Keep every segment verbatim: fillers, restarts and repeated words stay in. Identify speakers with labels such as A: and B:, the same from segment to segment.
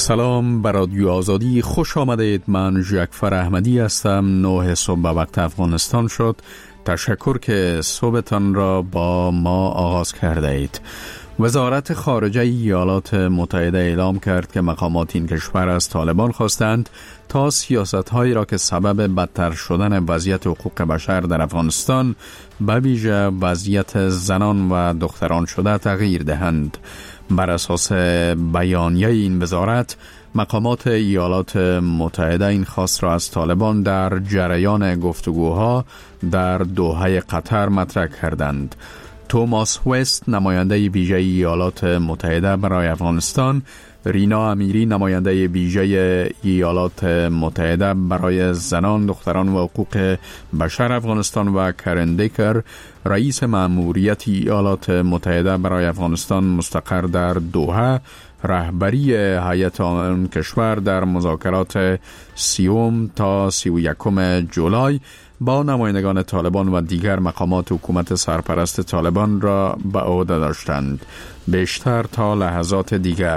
A: سلام، بر رادیو آزادی خوش آمدید. من جعفر احمدی هستم. نه صبح به وقت افغانستان شد. تشکر که صبحتان را با ما آغاز کرده اید. وزارت خارجه ایالات متحده اعلام کرد که مقامات این کشور از طالبان خواستند تا سیاست‌هایی را که سبب بدتر شدن وضعیت حقوق بشر در افغانستان به ویژه وضعیت زنان و دختران شده تغییر دهند. بر اساس بیانیه این وزارت، مقامات ایالات متحده این خواست را از طالبان در جریان گفتگوها در دوحه قطر مطرح کردند. توماس وست، نماینده ویژه ایالات متحده برای افغانستان، رینا امیری، نماینده ویژه ایالات متحده برای زنان، دختران و حقوق بشر افغانستان و کرن دیکر، رئیس مأموریت ایالات متحده برای افغانستان مستقر در دوحه، رهبری هیئت آن کشور در مذاکرات سیوم تا سی و یکم جولای با نمایندگان طالبان و دیگر مقامات حکومت سرپرست طالبان را به عهده داشتند. بیشتر تا لحظات دیگر.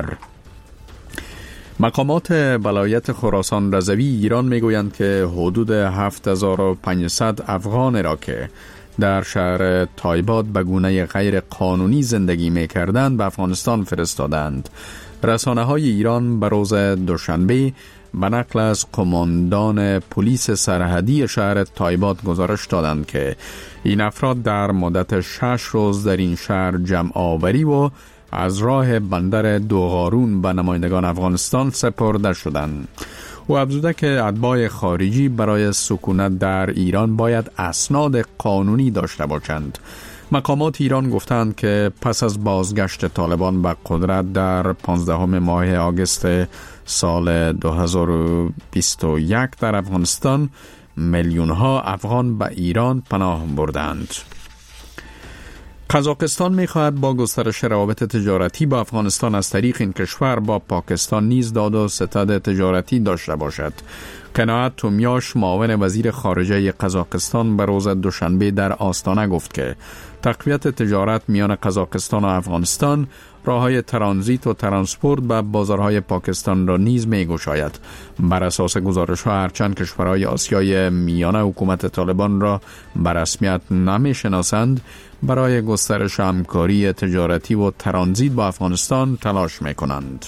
A: مقامات ولایت خراسان رضوی ایران میگویند که حدود هفت هزار و پانصد افغان را که در شهر تایباد به گونه غیر قانونی زندگی می‌کردند به افغانستان فرستادند. رسانه‌های ایران به روز دوشنبه به نقل از قماندان پلیس سرحدی شهر تایباد گزارش دادند که این افراد در مدت شش روز در این شهر جمع آوری و از راه بندر دوغارون به نمایندگان افغانستان سپرده شدند. او افزوده که اتباع خارجی برای سکونت در ایران باید اسناد قانونی داشته باشند. مقامات ایران گفتند که پس از بازگشت طالبان به قدرت در پانزدهم ماه آگوست سال دو هزار و بیست و یک در افغانستان میلیون ها افغان به ایران پناه بردند. قزاقستان می‌خواهد با گسترش روابط تجارتی با افغانستان از طریق این کشور با پاکستان نیز داد و ستد تجارتی داشته باشد. قناعت تومیاش، معاون وزیر خارجه قزاقستان، به روز دوشنبه در آستانه گفت که تقویت تجارت میان قزاقستان و افغانستان راه‌های ترانزیت و ترانسپورت به بازارهای پاکستان را نیز می‌گشاید. بر اساس گزارش‌ها هرچند کشورهای آسیای میانه حکومت طالبان را به رسمیت نمی‌شناسند، برای گسترش همکاری تجارتی و ترانزیت با افغانستان تلاش می‌کنند.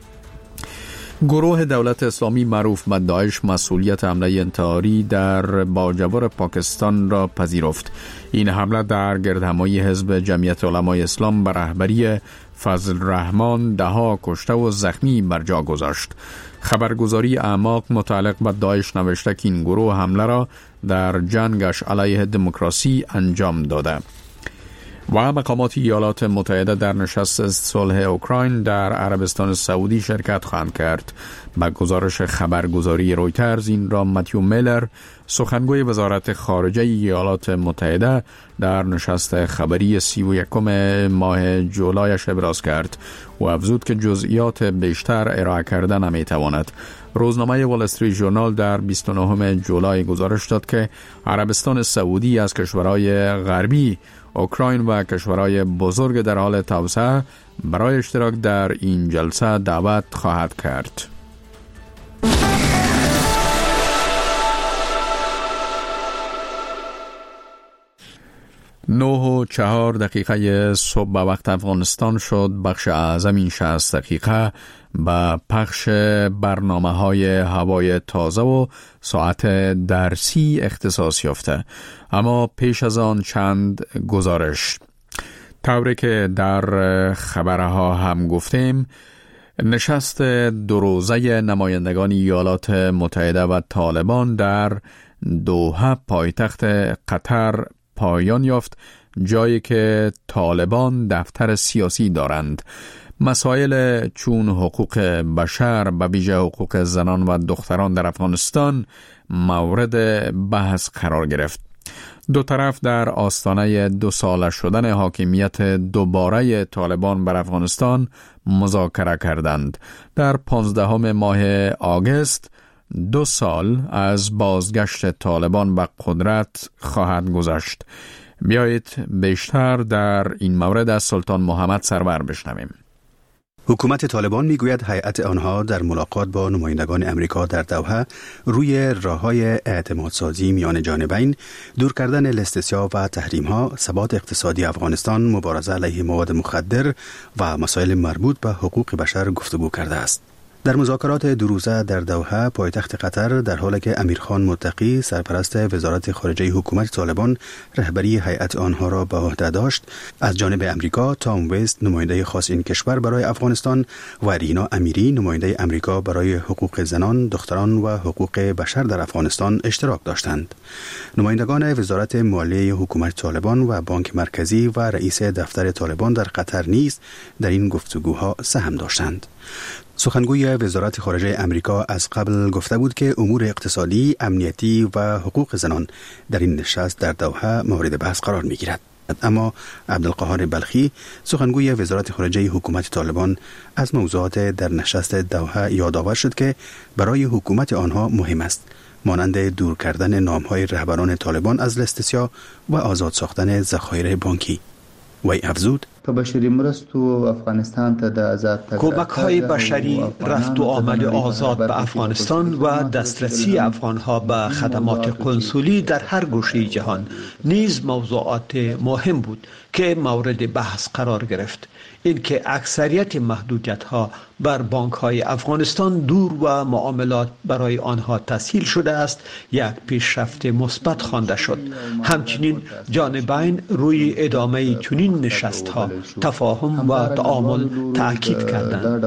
A: گروه دولت اسلامی معروف به داعش مسئولیت حمله انتحاری در باجوار پاکستان را پذیرفت. این حمله در گردهمایی حزب جمعیت علمای اسلام به رهبری فضل رحمان دهها کشته و زخمی بر جا گذاشت. خبرگزاری اعماق متعلق به داعش نوشته که این گروه حمله را در جنگش علیه دموکراسی انجام داده. و مقامات ایالات متحده در نشست صلح اوکراین در عربستان سعودی شرکت خواهند کرد. به گزارش خبرگزاری رویترز این را متیو میلر، سخنگوی وزارت خارجه ایالات متحده، در نشست خبری سی و یکم ماه جولایش ابراز کرد و افزود که جزئیات بیشتر ارائه کردن نمیتواند. روزنامه وال استریت ژورنال در بیست و نهم جولای گزارش داد که عربستان سعودی از کشورهای غربی، اوکراین و کشورهای بزرگ در حال توسعه برای اشتراک در این جلسه دعوت خواهد کرد. نه و چهار دقیقه صبح به وقت افغانستان شد. بخش اعظم این شصت دقیقه با پخش برنامه های هوای تازه و ساعت درسی اختصاص یافته. اما پیش از آن چند گزارش. طوری که در خبرها هم گفتیم، نشست دو روزه نمایندگان ایالات متحده و طالبان در دوحه پایتخت قطر پایان یافت، جایی که طالبان دفتر سیاسی دارند. مسائل چون حقوق بشر، به ویژه حقوق زنان و دختران در افغانستان مورد بحث قرار گرفت. دو طرف در آستانه دو ساله شدن حاکمیت دوباره طالبان بر افغانستان مذاکره کردند. در پانزدهم ماه آگوست دو سال از بازگشت طالبان به قدرت خواهد گذشت. بیایید بیشتر در این مورد از سلطان محمد سرور بشنویم.
B: حکومت طالبان میگوید هیئت آنها در ملاقات با نمایندگان امریکا در دوحه روی راه‌های اعتمادسازی میان جانبین، دور کردن لستسیا و تحریم‌ها، ثبات اقتصادی افغانستان، مبارزه علیه مواد مخدر و مسائل مربوط به حقوق بشر گفتگو کرده است. در مذاکرات دو روزه در دوحه پایتخت قطر، در حالی که امیرخان متقی سرپرست وزارت خارجه حکومت طالبان رهبری هیئت آنها را به عهده داشت، از جانب امریکا تام ویست نماینده خاص این کشور برای افغانستان و رینا امیری نماینده امریکا برای حقوق زنان، دختران و حقوق بشر در افغانستان اشتراک داشتند. نمایندگان وزارت مالیه حکومت طالبان و بانک مرکزی و رئیس دفتر طالبان در قطر نیز در این گفتگوها سهم داشتند. سخنگوی وزارت خارجه امریکا از قبل گفته بود که امور اقتصادی، امنیتی و حقوق زنان در این نشست در دوحه مورد بحث قرار می گیرد. اما عبدالقاهر بلخی سخنگوی وزارت خارجه حکومت طالبان از موضوعات در نشست دوحه یادآور شد که برای حکومت آنها مهم است، مانند دور کردن نامهای رهبران طالبان از لستسیا و آزاد ساختن ذخایر بانکی. وی افزود:
C: کمک های بشری، رفت و آمد آزاد به افغانستان و دسترسی افغانها به خدمات قنسولی در هر گوشه جهان نیز موضوعات مهم بود که مورد بحث قرار گرفت. اینکه اکثریت محدودیت ها بر بانک های افغانستان دور و معاملات برای آنها تسهیل شده است یک پیشرفت مثبت خوانده شد. همچنین جانبین روی ادامه چنین نشست ها تفاهم و تعامل تأکید کردند.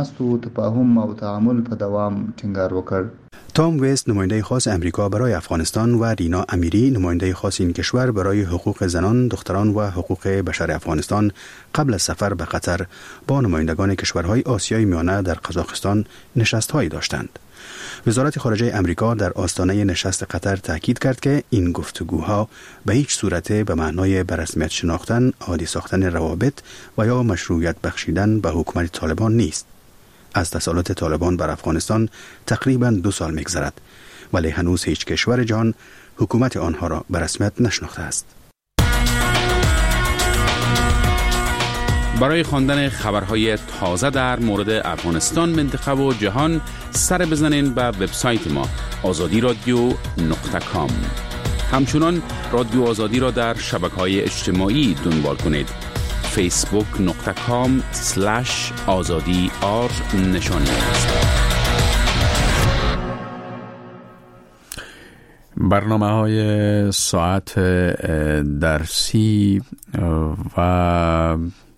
B: تام ویست نماینده خاص امریکا برای افغانستان و رینا امیری نماینده خاص این کشور برای حقوق زنان، دختران و حقوق بشر افغانستان قبل از سفر به قطر با نمایندگان کشورهای آسیای میانه در قزاقستان نشست‌هایی داشتند. وزارت خارجه امریکا در آستانه نشست قطر تاکید کرد که این گفتگوها به هیچ صورت به معنای به رسمیت شناختن، عادی ساختن روابط و یا مشروعیت بخشیدن به حکومت طالبان نیست. از تسلط طالبان بر افغانستان تقریباً دو سال می‌گذرد، ولی هنوز هیچ کشور جهان حکومت آنها را به رسمیت نشناخته است.
A: برای خواندن خبرهای تازه در مورد افغانستان، منطقه و جهان سر بزنین به وبسایت ما آزادی رادیو نقطه کام. همچنان رادیو آزادی را در شبکه‌های اجتماعی دنبال کنید. فیسبوک نقطه کام سلش آزادی آر نشانی است. برنامه های ساعت درسی و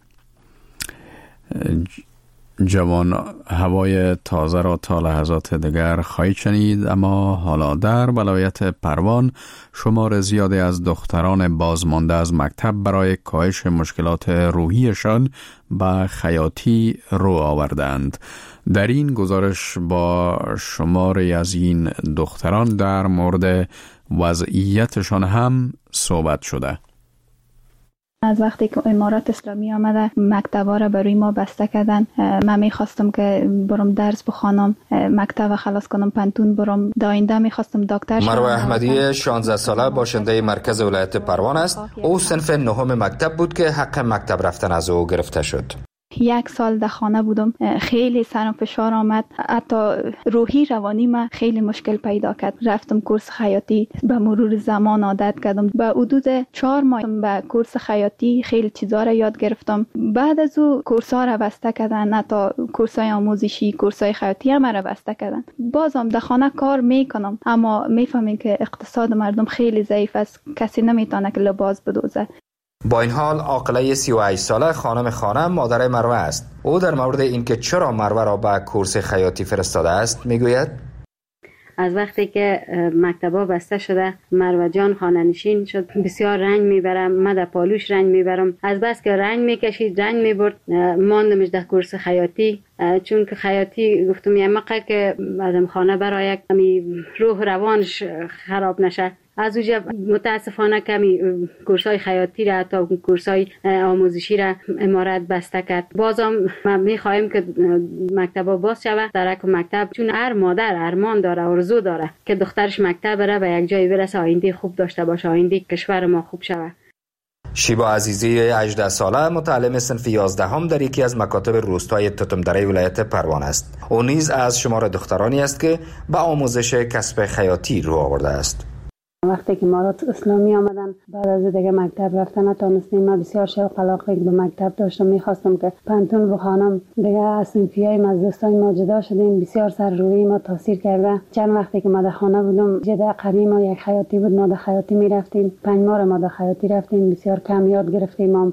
A: جوان هوای تازه را تا لحظات دیگر خواهید شنید. اما حالا در ولایت پروان شمار زیادی از دختران بازمانده از مکتب برای کاهش مشکلات روحیشان به خیاطی رو آوردند. در این گزارش با شماری از این دختران در مورد وضعیتشان هم صحبت شده.
D: از وقتی که امارات اسلامی آمده مکتبا را برای ما بسته کردن، من میخواستم که برم درس بخوانم، مکتب خلاص کنم، پنتون برم، داینده میخواستم دکتر شم.
E: مروه احمدی شانزده ساله باشنده مرکز ولایت پروان است. او صنف نهم مکتب بود که حق مکتب رفتن از او گرفته شد.
D: یک سال در خانه بودم، خیلی سرم فشار آمد، حتی روحی روانی من خیلی مشکل پیدا کرد. رفتم کورس خیاطی، به مرور زمان عادت کردم. به حدود چهار ماه به کورس خیاطی خیلی چیزا را یاد گرفتم. بعد از او کورس ها را بسته کردن، حتی کورس های آموزشی، کورس های خیاطی هم را بسته کردن. بازم در خانه کار میکنم، اما میفهمم که اقتصاد مردم خیلی ضعیف است، کسی نمیتونه که لباس بدوزه.
E: با این حال عاقله سی و هشت ساله خانم خانم مادر مروه است. او در مورد اینکه چرا مروه را به کورس خیاطی فرستاده است میگوید:
F: از وقتی که مکتبا بسته شده مروه جان خانه نشین شد، بسیار رنج میبرم، من در پالوش رنج میبرم. از بس که رنج میکشید رنج میبرد، ماندمش در کورس خیاطی. چون که خیاطی گفتم یه مقه که آدم خانه برای کمی روح روانش خراب نشه. از اوجه متاسفانه کمی کورسای خیاطی را، حتی کورسای آموزشی را امارات بسته کرد. بازم ما میخواهیم که مکتبا باز شود در یک مکتب، چون هر مادر ارمان داره، آرزو داره که دخترش مکتب بره و یک جای برسه، آینده خوب داشته باشه، آینده کشور ما خوب شود.
E: شیبا عزیزی هجده ساله متعلم صنف یازده هم در یکی از مکاتب روستای تتمدره ولایت پروان است. او نیز از شمار دخترانی است که به آموزش کسب خیاطی رو آورده است.
F: وقتی که امارات اسلامی آمدن بعد از دیگه مکتب رفتن نتونستیم. من بسیار شوق علاقه به مکتب داشتم، میخواستم که پنتون بخوانم. دیگه از صنفیای مجلسای ما جدا شدیم، بسیار سر روی ما تاثیر کرده. چند وقتی که ما در خانه بودم جدا قدیم ما یک خیاطی بود، ما در خیاطی میرفتیم. پنج ماه ما در خیاطی رفتیم، بسیار کم یاد گرفتیم.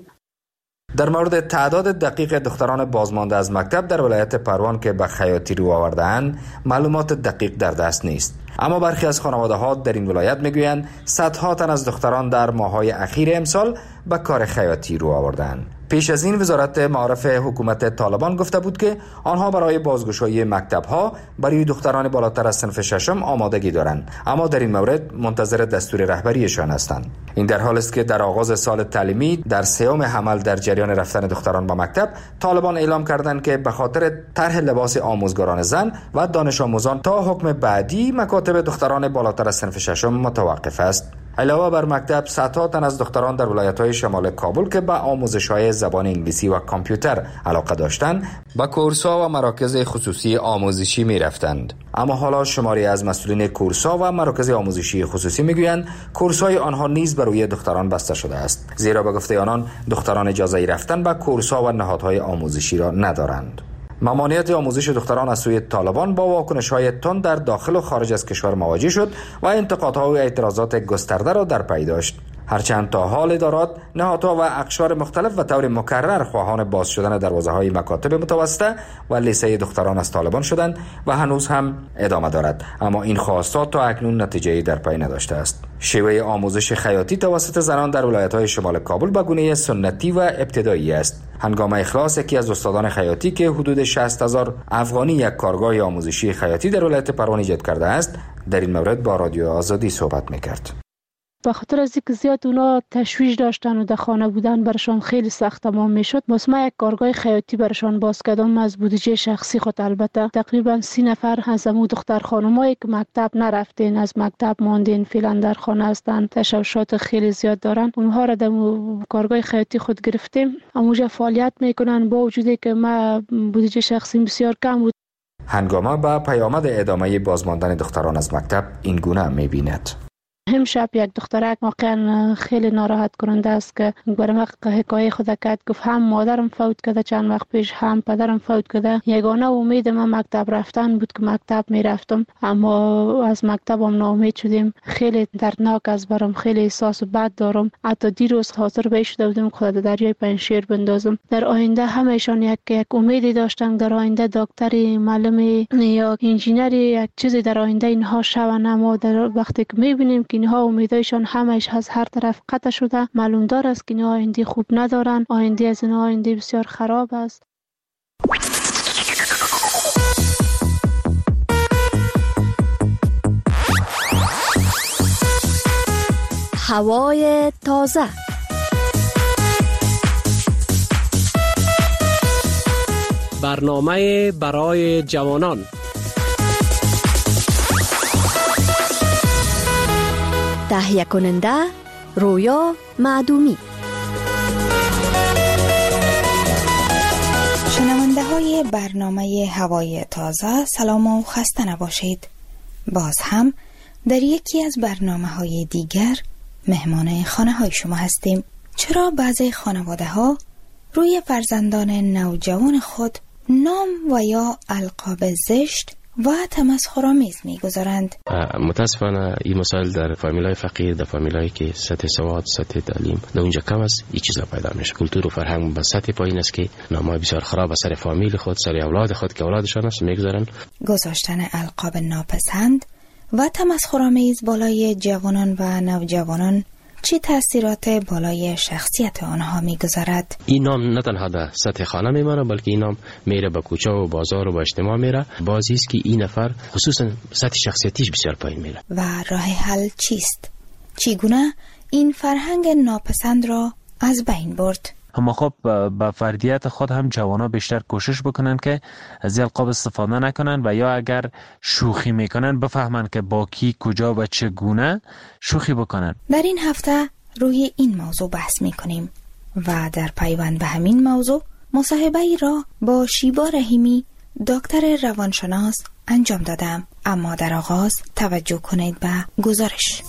E: در مورد تعداد دقیق دختران بازمانده از مکتب در ولایت پروان که به خیاطی رو آورده‌اند معلومات دقیق در دست نیست، اما برخی از خانواده‌ها در این ولایت میگویند صدها تن از دختران در ماه‌های اخیر امسال به کار خیاطی رو آورده‌اند. پیش از این وزارت معارف حکومت طالبان گفته بود که آنها برای بازگشایی مکتب‌ها برای دختران بالاتر از صنف ششم آمادگی دارند، اما در این مورد منتظر دستور رهبریشان هستند. این در حالی است که در آغاز سال تعلیمی در سیوم حمل در جریان رفتن دختران به مکتب، طالبان اعلام کردند که به خاطر طرح لباس آموزگاران زن و دانش آموزان تا حکم بعدی مکاتب دختران بالاتر از صنف ششم متوقف است. علاوه بر مکتب، صدها تن از دختران در ولایت‌های شمال کابل که به آموزش‌های زبان انگلیسی و کامپیوتر علاقه داشتند، به کورس‌ها و مراکز خصوصی آموزشی می‌رفتند. اما حالا شماری از مسئولین کورس‌ها و مراکز آموزشی خصوصی می‌گویند کورس‌های آنها نیز بر روی دختران بسته شده است، زیرا به گفته آنان دختران اجازه رفتن به کورس‌ها و نهادهای آموزشی را ندارند. ممانعت آموزش دختران از سوی طالبان با واکنش‌های تند در داخل و خارج از کشور مواجه شد و انتقادها و اعتراضات گسترده را در پی داشت. هرچند تا حال ادارات، نهادها و اقشار مختلف و طور مکرر خواهان باز شدن دروازه‌های مکاتب متوسطه و لیسه دختران از طالبان شدند و هنوز هم ادامه دارد، اما این خواستات تا اکنون نتیجه‌ای در پی نداشته است. شیوه آموزش خیاطی توسط زنان در ولایت‌های شمال کابل به گونه سنتی و ابتدایی است. هنگام اخلاص یکی از استادان خیاطی که حدود شصت هزار افغانی یک کارگاه آموزشی خیاطی در ولایت پروان ایجاد کرده است، در این مورد با رادیو آزادی صحبت می‌کرد.
G: به خاطر از اینکه زیاد اونا تشویش داشتن و در خانه بودن برشان خیلی سخت تمام میشد، ما یک کارگاه خیاطی برشان باز کردم از بودجه شخصی خود. البته تقریبا سی نفر از امو دختر خانمایی که مکتب نرفتین، از مکتب ماندین، فعلا در خانه هستن، تشوشات خیلی زیاد دارن، اونها را در کارگاه خیاطی خود گرفتیم. اونجا فعالیت میکنن با وجودی که ما بودجه شخصی بسیار کم بود.
E: هنگامه با پیامد ادامه بازماندن دختران از مکتب این گونه میبیند.
G: امشب یک دخترک واقعا خیلی ناراحت کننده است که برام حکایت خود کرد. گفت هم مادرم فوت کرده چند وقت پیش، هم پدرم فوت کرده. یگانه امید من مکتب رفتن بود که مکتب میرفتم، اما از مکتبم ناامید شدیم. خیلی دردناک است برام، خیلی احساس بد دارم. حتی دیروز حاضر به شده بودم خود دریای پنجشیر بندازم. در آینده همهشان یک یک امیدی داشتن، در آینده دکتری، معلمی یا انجینری، یک چیزی در آینده اینها شون. اما در وقتی که میبینیم که اینها امیدایشان همش از هر طرف قطع شده، معلوم دار است که اینها آینده خوب ندارن. آینده از اینها آینده بسیار خراب است.
H: هوای تازه.
I: برنامه برای جوانان.
H: تهیه کننده رویا معدومی.
J: شنونده های برنامه هوای تازه، سلام و خسته نباشید. باز هم در یکی از برنامه های دیگر مهمان خانه های شما هستیم. چرا بعضی خانواده ها روی فرزندان نوجوان خود نام و یا القاب زشت و تمسخرآمیز می‌گذارند؟
K: متاسفانه این مسائل در فامیلای فقیر، در فامیلایی که سطح سواد، سطح تعلیم در اونجا کم است، این چیزا پیدا میشه. کلتور و فرهنگ به سطح پایین است که نامای بسیار خراب از سر فامیل خود، سر اولاد خود که اولادشان است می‌گذارن.
J: گذاشتن القاب ناپسند و تمسخرآمیز بالای جوانان و نوجوانان چه تأثیرات بالای شخصیت آنها میگذارد؟
K: این نام نه تنها در سطح خانه میمانه، بلکه این نام میره به کوچه و بازار و به اجتماع میره. بازی است که این نفر خصوصا سطح شخصیتیش بسیار پایین میره.
J: و راه حل چیست؟ چگونه این فرهنگ ناپسند را از بین برد؟
L: اما خب با فردیت خود هم جوانا بیشتر کوشش بکنن که از القاب استفاده نکنن و یا اگر شوخی میکنن بفهمن که با کی، کجا و چگونه شوخی بکنن.
J: در این هفته روی این موضوع بحث می کنیم و در پیوند به همین موضوع مصاحبه ای را با شیبا رحیمی دکتر روانشناس انجام دادم. اما در آغاز توجه کنید به گزارش.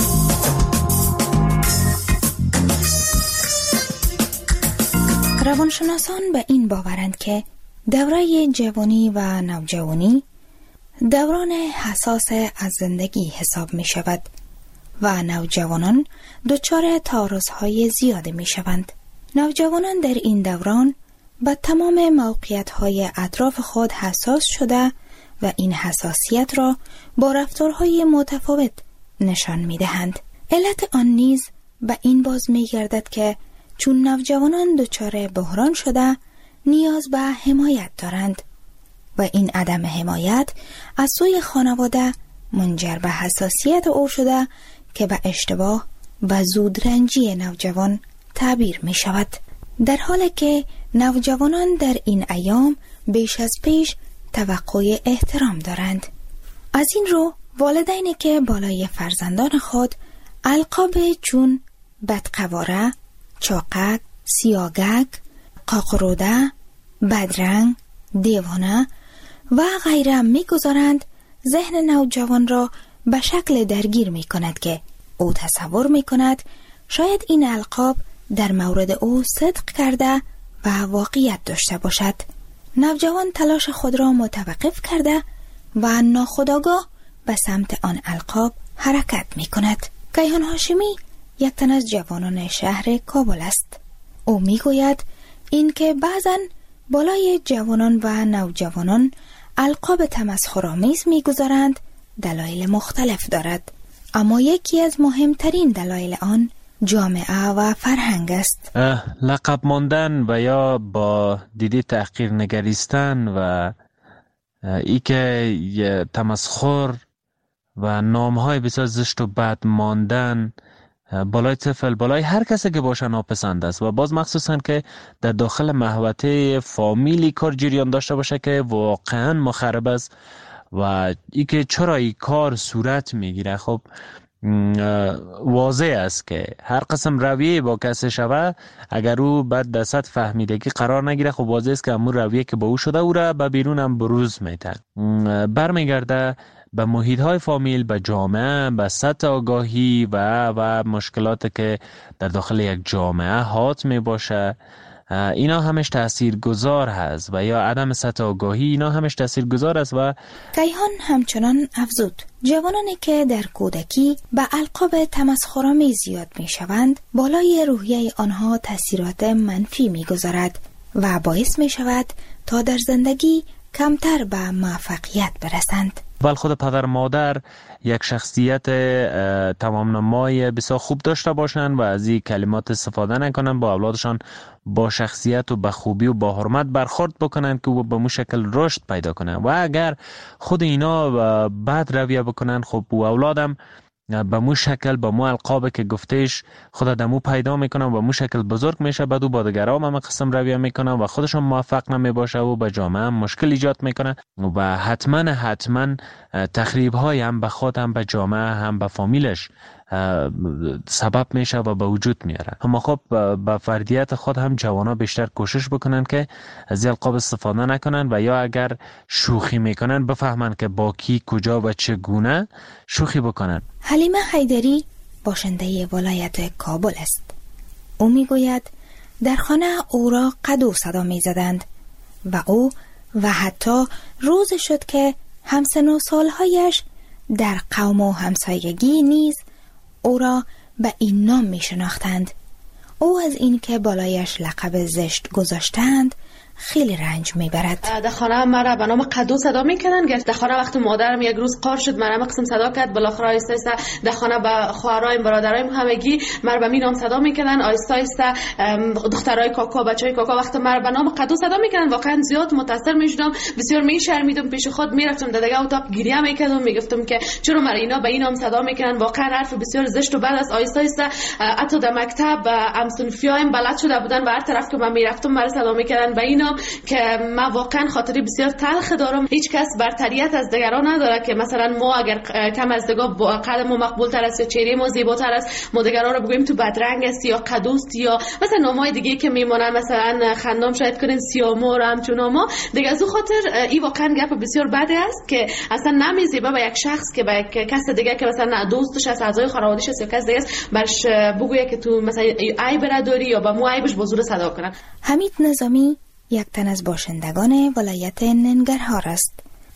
J: روانشناسان به این باورند که دوره جوانی و نوجوانی دوران حساس از زندگی حساب می شود و نوجوانان دچار تعارض‌های زیاد می شوند. نوجوانان در این دوران به تمام موقعیت‌های اطراف خود حساس شده و این حساسیت را با رفتارهای متفاوت نشان می دهند. علت آن نیز به این باز می گردد که چون نوجوانان دچار بحران شده نیاز به حمایت دارند و این عدم حمایت از سوی خانواده منجر به حساسیت او شده که به اشتباه و زودرنجی نوجوان تعبیر می شود. در حالی که نوجوانان در این ایام بیش از پیش توقع احترام دارند. از این رو والدینی که بالای فرزندان خود القاب چون بدقواره، چاقک، سیاگک، قاقروده، بدرنگ، دیوانه و غیره می گذارند، ذهن نوجوان را به شکل درگیر می کند که او تصور می کند شاید این القاب در مورد او صدق کرده و واقعیت داشته باشد. نوجوان تلاش خود را متوقف کرده و ناخودآگاه به سمت آن القاب حرکت می کند. کیهان هاشمی یک تن از جوانان شهر کابل است. او می گوید این که بعضن بالای جوانان و نوجوانان القاب تمسخرآمیز می گذارند دلایل مختلف دارد، اما یکی از مهمترین دلایل آن جامعه و فرهنگ است.
L: لقب ماندن و یا با دیده تحقیر نگریستن و ای که تمسخر و نامهای بسیار زشت و بد ماندن بالای طفل، بالای هر کسی که باشه ناپسند است و باز مخصوصا که در داخل محوطه فامیلی کار جریان داشته باشه که واقعا مخرب است و ای که چرا این کار صورت میگیره. خب واضح است که هر قسم رویه با کسی شوه اگر او بعد در سطح فهمیدگی قرار نگیره، خب واضح است که همون رویه که با او شده او را به بیرون هم بروز میده. برمیگرده به محیط های فامیل، به جامعه، به سطح آگاهی و و مشکلات که در داخل یک جامعه حات می باشه. اینا همش تأثیر گذار هست و یا عدم سطح آگاهی، اینا همش تأثیر گذار است. و
J: کیهان همچنان افزود جوانانی که در کودکی به القاب تمسخرآمیز زیاد می شوند بالای روحیه آنها تأثیرات منفی می گذارد و باعث می شود تا در زندگی کمتر به موفقیت برسند.
L: ولی خود پدر مادر یک شخصیت تمام نمای بسیار خوب داشته باشند و از این کلمات استفاده نکنند، با اولادشان با شخصیت و با خوبی و با حرمت برخورد بکنند که او به مو شکل رشد پیدا کنند. و اگر خود اینا بد رویه بکنند، خب او اولادم به مو شکل به مو القاب که گفتهش خدا دمو پیدا میکنن و مو شکل بزرگ میشه، بعد او با دیگران هم قسم رویه میکنن و خودشون موفق نمیباشه و به جامعه هم مشکل ایجاد میکنه و حتما حتما تخریب های هم به خود هم به جامعه هم به فامیلش سبب میشه و به وجود میاره. اما خب به فردیت خود هم جوانا بیشتر کوشش بکنن که از القاب استفاده نکنن و یا اگر شوخی میکنن بفهمن که با کی کجا و چگونه شوخی بکنن.
J: حلیمه حیدری باشنده ولایت کابل است. او میگوید در خانه او را قدو صدا میزدند و او و حتی روز شد که همسن و سالهایش در قوم و همسایگی نیز او را به این نام می شناختند. او از این که بالایش لقب زشت گذاشتند خیلی رنج میبرد.
M: در خانه مرا به نام قدو صدا میکنن. در خانه وقتی مادرم یک روز قار شد مرا قسم صدا کرد، بالاخره آیسته آیسته در خانه به خواهرایم برادرایم همگی مرا به می نام صدا میکنن. آیسته آیسته دخترای کاکا بچهای کاکا وقتی مرا به نام قدو صدا میکنن واقعا زیاد متاثر میشدم، بسیار میشرمیدم، پیش خود میرفتم در دیگه اتاق گریه میکردم، میگفتم که چرا مرا اینا به این نام صدا میکنن، واقعا حرف بسیار زشت و بد است. آیسته آیسته حتی در مکتب همسنفیایم بلد شده بودن و هر طرف که من میرفتم مرا صدا میکردن به اینا میبینم که من واقعا خاطری بسیار تلخ دارم. هیچ کس برتریت از دیگران نداره که مثلا ما اگر کم از دیگه با قد ما مقبول تر است یا چهره ما زیباتر است ما دیگران رو بگوییم تو بدرنگ است یا قدوست یا مثلا نامای دیگه که میمونن مثلا خندام شاید کنین سیامور همچون ما دیگه. از اون خاطر این واقعا گپ بسیار بده است که اصلا نمیزیبه به یک شخص که به یک کس دیگه که مثلا دوستش است اعضای خانواده‌اش است یا کس دیگه است برش بگویه که تو مثلا عیب داری یا با مو عیبش بزرگ صدا کنن.
J: حمید نظامی یک تن از باشندگان ولایت ننگرهار است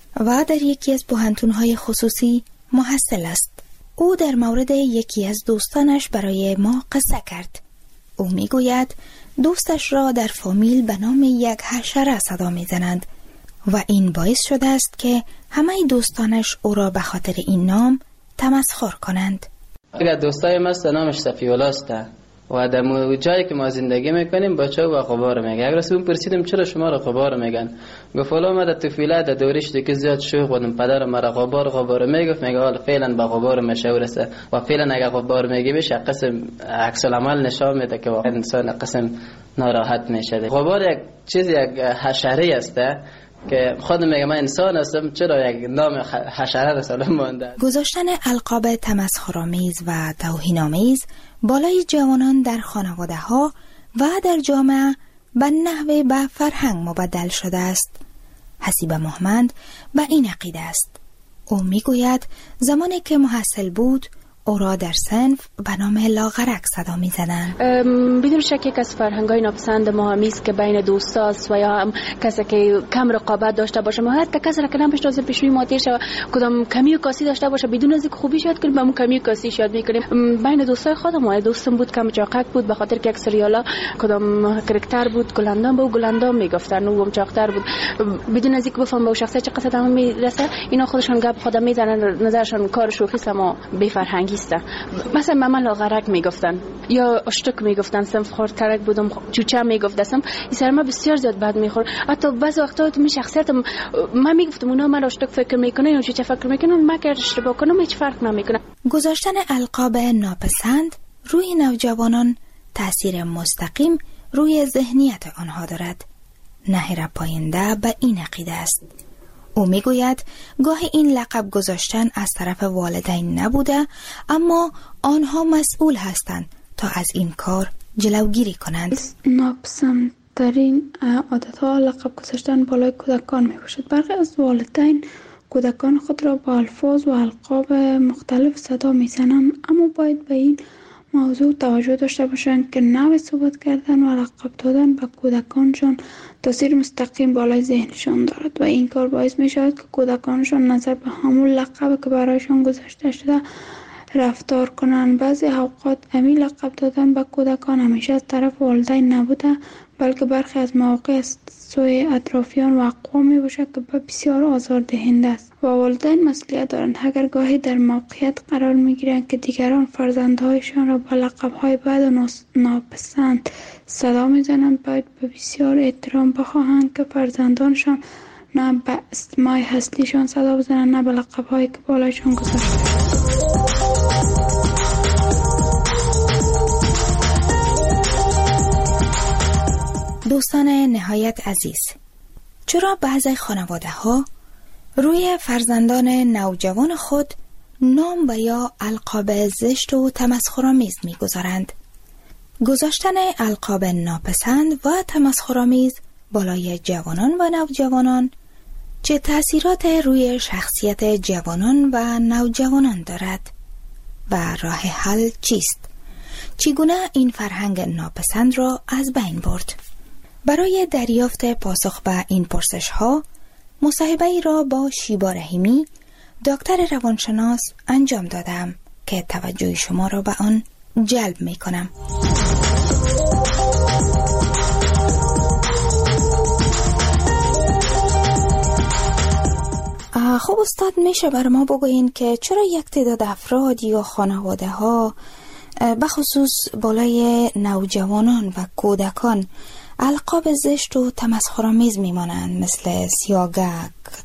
J: و در یکی از پوهنتون‌های خصوصی محصل است. او در مورد یکی از دوستانش برای ما قصه کرد. او میگوید دوستش را در فامیل به نام یک حشره صدا میزنند و این باعث شده است که همه دوستانش او را به خاطر این نام تمسخر کنند.
N: اگر دوستای ما نامش صفی‌الله است و در جایی که ما زندگی میکنیم بچه‌ها و غبار میگه. اگر اون پرسیدم چرا شما را غبار میگن، گفت والا ما در طفولیت در دورش دیگه زیاد شوخ بودم، پدر ما را غبار غبار میگفت، میگه حالا فعلا با غبار مشهور است و فعلا اگر غبار میگه بشه قسم عکس العمل نشان میده که واقعا انسان قسم ناراحت میشه. غبار یک چیز یک حشره است که خود میگه من انسان هستم، چرا یک نام حشره رساله مونده.
J: گذاشتن القاب تمسخرآمیز و توهین‌آمیز بالای جوانان در خانواده ها و در جامعه به نحوه به فرهنگ مبدل شده است. حسیب محمد به این عقیده است. او میگوید زمانی که محصل بود او را در صنف به نام لاغرک صدا می زدند.
G: بدون شک یک از فرهنگ‌های ناپسند ما همی است که بین دوستاست و یا هم کسی که کم رقابت داشته باشه، ما حتی کسی را که نمی‌شناسه از پیشوی ما تیر شه کدام کمی و کاسی داشته باشه بدون از اینکه خوبی یاد کنیم، با اون کمی و کاسی یاد می‌کنیم. بین دوستای خودم و دوستم بود کم چاقک بود به خاطر که یک سریالا کدام کاراکتر بود گلندام بود گلندام میگفتن و هم چاقتر بود، بدون از اینکه بفهم به شخصیت چه قصد هم میرسه اینا خودشون گپ خودم میزنن، نظرشون کار شوخی سما بی فرهنگی است. مثلا مامان لاغرک میگفتن یا اشتک میگفتن، صنف خورترک بودم چوچه میگفتم، این سر ما بسیار زیاد بد میخورد. حتی بعضی وقتا تو می شخصیتم من میگفتم اونا من اشتک فکر میکنه یا چوچه فکر میکنه، من که اشتباه کنم هیچ فرق نمیکنه.
J: گذاشتن القاب ناپسند روی نوجوانان تاثیر مستقیم روی ذهنیت آنها دارد. نهر پاینده به این عقیده است. او میگوید گاهی این لقب گذاشتن از طرف والدین نبوده، اما آنها مسئول هستند تا از این کار جلوگیری کنند.
O: ناپسندترین عادتها لقب گذاشتن بالای کودکان می باشد. برخی از والدین کودکان خود را با الفاظ و القاب مختلف صدا می زنند، اما باید به این موضوع توجه داشته باشند که نوع صحبت کردن و لقب دادن به کودکانشان تاثیر مستقیم بالای ذهنشان دارد و این کار باعث می شود که کودکانشان نظر به همون لقب که برایشان گذاشته شده رفتار کنند. بعضی اوقات امی لقب دادن به کودکان همیشه از طرف والدین نبوده، بلکه برخی از مواقع از سوی اطرافیان و اقوام می باشد که بسیار آزار دهنده است و والدین مسئولیت دارند. اگر گاهی در موقعیت قرار می گیرند که دیگران فرزندهایشان را با لقب‌های بد و ناپسند صدا می زنند، باید به بسیار احترام بخواهند که فرزندانشان نه به اسمای هستیشان صدا بزنند نه به لقب‌هایی که بالایشان گذاشته.
J: دوستان نهایت عزیز، چرا بعضی خانواده ها روی فرزندان نوجوان خود نام و یا القاب زشت و تمسخرآمیز می‌گذارند؟ گذاشتن القاب ناپسند و تمسخرآمیز بالای جوانان و نوجوانان چه تأثیرات روی شخصیت جوانان و نوجوانان دارد و راه حل چیست؟ چگونه این فرهنگ ناپسند را از بین برد؟ برای دریافت پاسخ به این پرسش ها مصاحبه ای را با شیبا رحیمی دکتر روانشناس انجام دادم که توجه شما را به آن جلب می کنم. خب استاد، میشه بر ما بگوین که چرا یک تعداد افراد یا خانواده ها بخصوص بالای نوجوانان و کودکان القاب زشت و تمسخرآمیز میمانند، مثل سیاگک،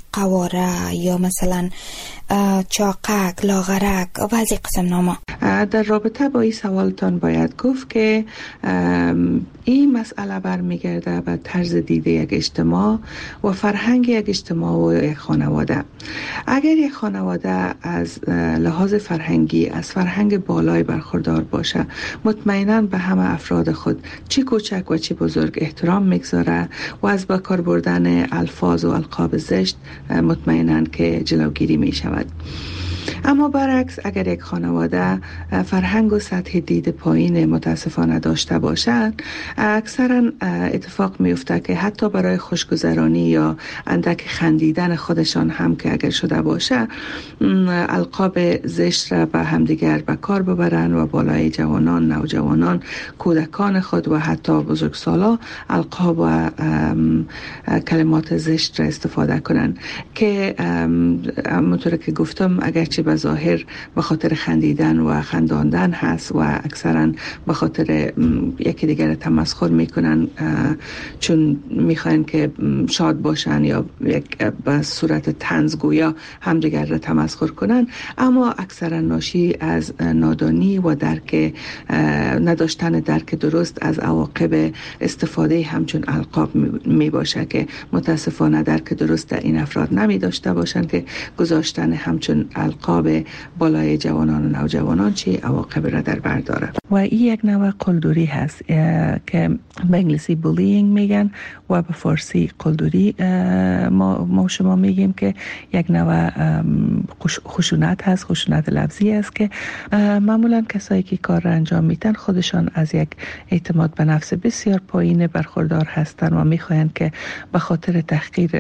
J: قواره یا مثلا چاقک، لاغرک و از این قسم نامه؟
P: در رابطه با این سوالتان باید گفت که این مسئله برمیگرده به طرز دیده یک اجتماع و فرهنگ یک اجتماع و یک خانواده. اگر یک خانواده از لحاظ فرهنگی از فرهنگ بالای برخوردار باشه، مطمئناً به همه افراد خود چی کوچک و چی بزرگ احترام میگذاره و از با کار بردن الفاظ و القاب زشت مطمئناً که جلوگیری می شود. اما برعکس اگر یک خانواده فرهنگ و سطح دید پایین متاسفانه داشته باشد، اکثرا اتفاق میفته که حتی برای خوشگذرانی یا اندک خندیدن خودشان هم که اگر شده باشه، القاب زشت را به همدیگر به کار ببرن و بالای جوانان، نوجوانان، کودکان خود و حتی بزرگسالا القاب و کلمات زشت را استفاده کنن که همونطور که گفتم اگرچه به ظاهر به خاطر خندیدن و خنداندن هست و اکثرا به خاطر یکی دیگر تمسخر میکنن چون میخواین که شاد باشن یا یک به صورت طنز گویا همدیگر را تمسخر کنن، اما اکثرا ناشی از نادانی و درک نداشتن درک درست از عواقب استفاده همچون القاب می باشه که متاسفانه درک درست در این افراد نمی داشته باشن که گذاشتن همچون القاب بالای جوانان و نوجوانان چه عواقب را در بر داره. و این یک نوع قلدری هست که به انگلیسی بولینگ میگن و به فارسی قلدری ما, ما شما میگیم که یک نوع خشونت هست، خشونت لفظی است که معمولا کسایی که کار را انجام میدن خودشان از یک اعتماد به نفس بسیار پایین برخوردار هستند و میخواهند که به خاطر تحقیر،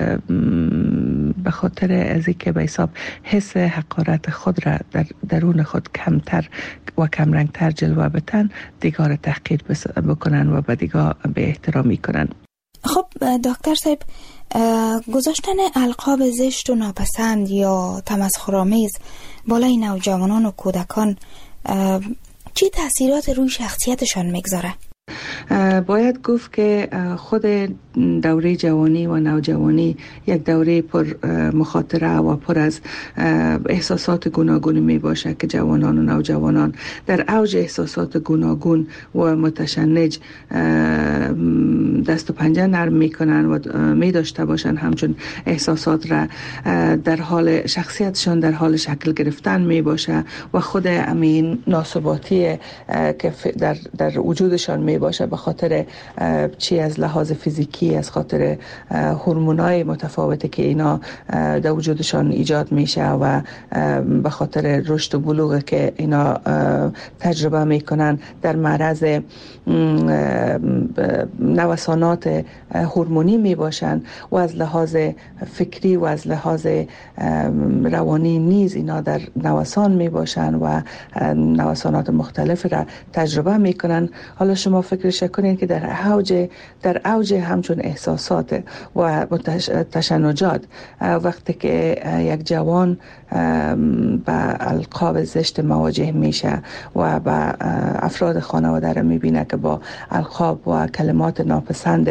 P: به خاطر از اینکه به حساب حس حقارت خود را در درون خود کمتر و کمرنگتر جلوه بدن، دیگر را تحقیر بکنن و به دیگر به احترامی کنن.
J: خب دکتر صاحب، گذاشتن القاب زشت و ناپسند یا تمسخرآمیز بالای نوجوانان و کودکان چی تاثیرات روی شخصیتشان میگذاره؟
P: باید گفت که خود دوره جوانی و نوجوانی یک دوره پر مخاطره و پر از احساسات گوناگون می باشه که جوانان و نوجوانان در اوج احساسات گوناگون و متشنج دست و پنجه نرم می کنن و می داشته باشن همچون احساسات را در حال شخصیتشان در حال شکل گرفتن می باشه و خود امین ناثباتی که در, در وجودشان می باشه به خاطر چی از لحاظ فیزیکی، از خاطر هورمونای متفاوتی که اینا در وجودشان ایجاد میشه و به خاطر رشد و بلوغ که اینا تجربه میکنن در معرض نوسانات هورمونی میباشن و از لحاظ فکری و از لحاظ روانی نیز اینا در نوسان میباشن و نوسانات مختلف را تجربه میکنن. حالا شما فکرش کنین که در اوج در اوج همچون احساسات و تشنجات وقتی که یک جوان با القاب زشت مواجه میشه و با افراد خانواده را میبینه که با القاب و کلمات ناپسند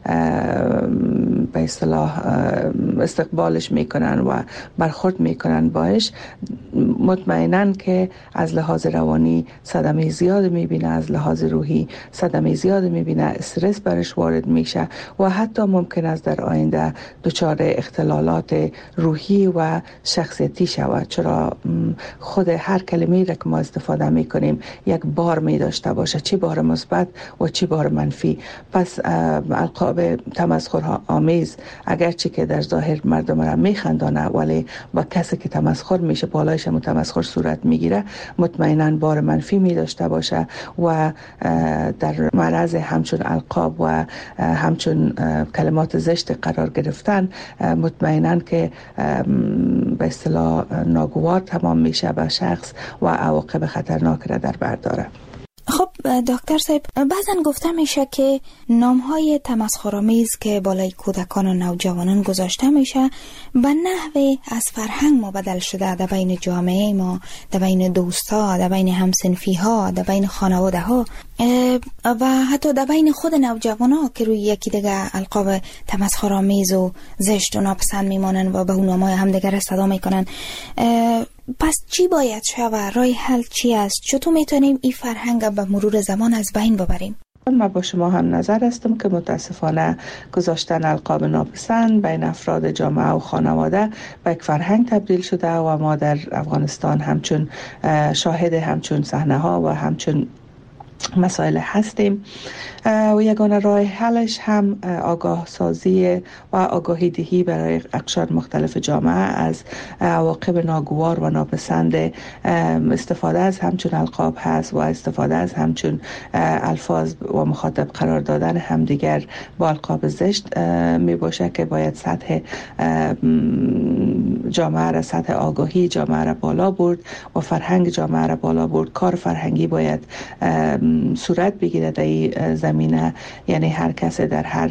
P: به اصطلاح استقبالش میکنن و برخورد میکنن باش، مطمئناً که از لحاظ روانی صدمه زیاد میبینه، از لحاظ روحی صدمه زیاد میبینه، استرس برش وارد میشه و حتی ممکن است در آینده دچار اختلالات روحی و شخصیتی شود، چرا خود هر کلمه‌ای را که ما استفاده میکنیم یک بار می داشته باشه، چی بار مثبت و چی بار منفی. پس القاب تمسخر آمیز اگرچه که در ظاهر مردم را میخندانه ولی با کسی که تمسخر میشه بالایش هم تمسخر صورت میگیره، مطمئناً بار منفی می داشته باشه و در معرض همچون القاب و همچون کلمات زشت قرار گرفتن مطمئناً که به اصطلاح ناگوار تمام میشه به شخص و عواقب خطرناک را در بر داره.
J: خب دکتر صاحب، بعضن گفته میشه که نامهای تمسخرآمیز که بالای کودکان و نوجوانان گذاشته میشه به نحوی از فرهنگ ما بدل شده در بین جامعه ما، در بین دوستا، در بین همسنفی ها، در بین خانواده ها و حتی در بین خود نوجوان ها که روی یکی دیگه القاب تمسخرآمیز و زشت و ناپسند میمانن و به اون نامای همدیگر صدا میکنن. پس چی باید شود؟ راه حل چی است؟ چطور میتونیم این فرهنگ به مرور زمان از بین ببریم؟
P: من با شما هم نظر هستم که متاسفانه گذاشتن القاب ناپسند بین افراد جامعه و خانواده به یک فرهنگ تبدیل شده و ما در افغانستان همچون شاهد همچون صحنه ها و همچون مسائل هستیم و یگانه راه حلش هم آگاه سازی و آگاهی دهی برای اقشار مختلف جامعه از عواقب ناگوار و ناپسند استفاده از همچون القاب هست و استفاده از همچون الفاظ و مخاطب قرار دادن همدیگر با القاب زشت می باشه که باید سطح جامعه را، سطح آگاهی جامعه را بالا برد و فرهنگ جامعه را بالا برد. کار فرهنگی باید صورت بگیره در این زمینه، یعنی هر کسی در هر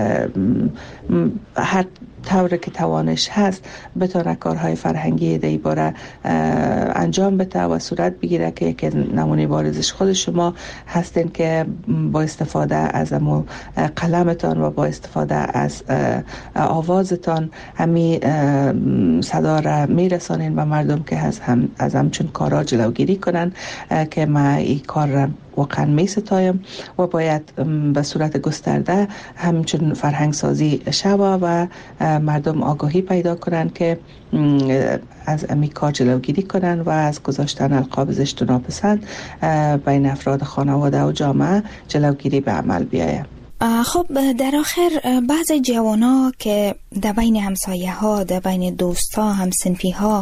P: هر طور که توانش هست بتونه کارهای فرهنگی در این باره انجام بده و صورت بگیره که یک نمونه بارزش خود شما هستین که با استفاده از امو قلمتان و با استفاده از آوازتان همی صدا را میرسانین به مردم که از هم از همچون کارا جلوگیری کنن که ما این کار را واقعا می ستایم و باید به صورت گسترده همچون فرهنگ سازی شوه و مردم آگاهی پیدا کنن که از امی کار جلوگیری کنن و از گذاشتن القاب زشت و ناپسند بین افراد خانواده و جامعه جلوگیری به عمل بیاید.
J: خب در آخر بعض جوانا که در بین همسایه ها، در بین دوستا، همسنفی ها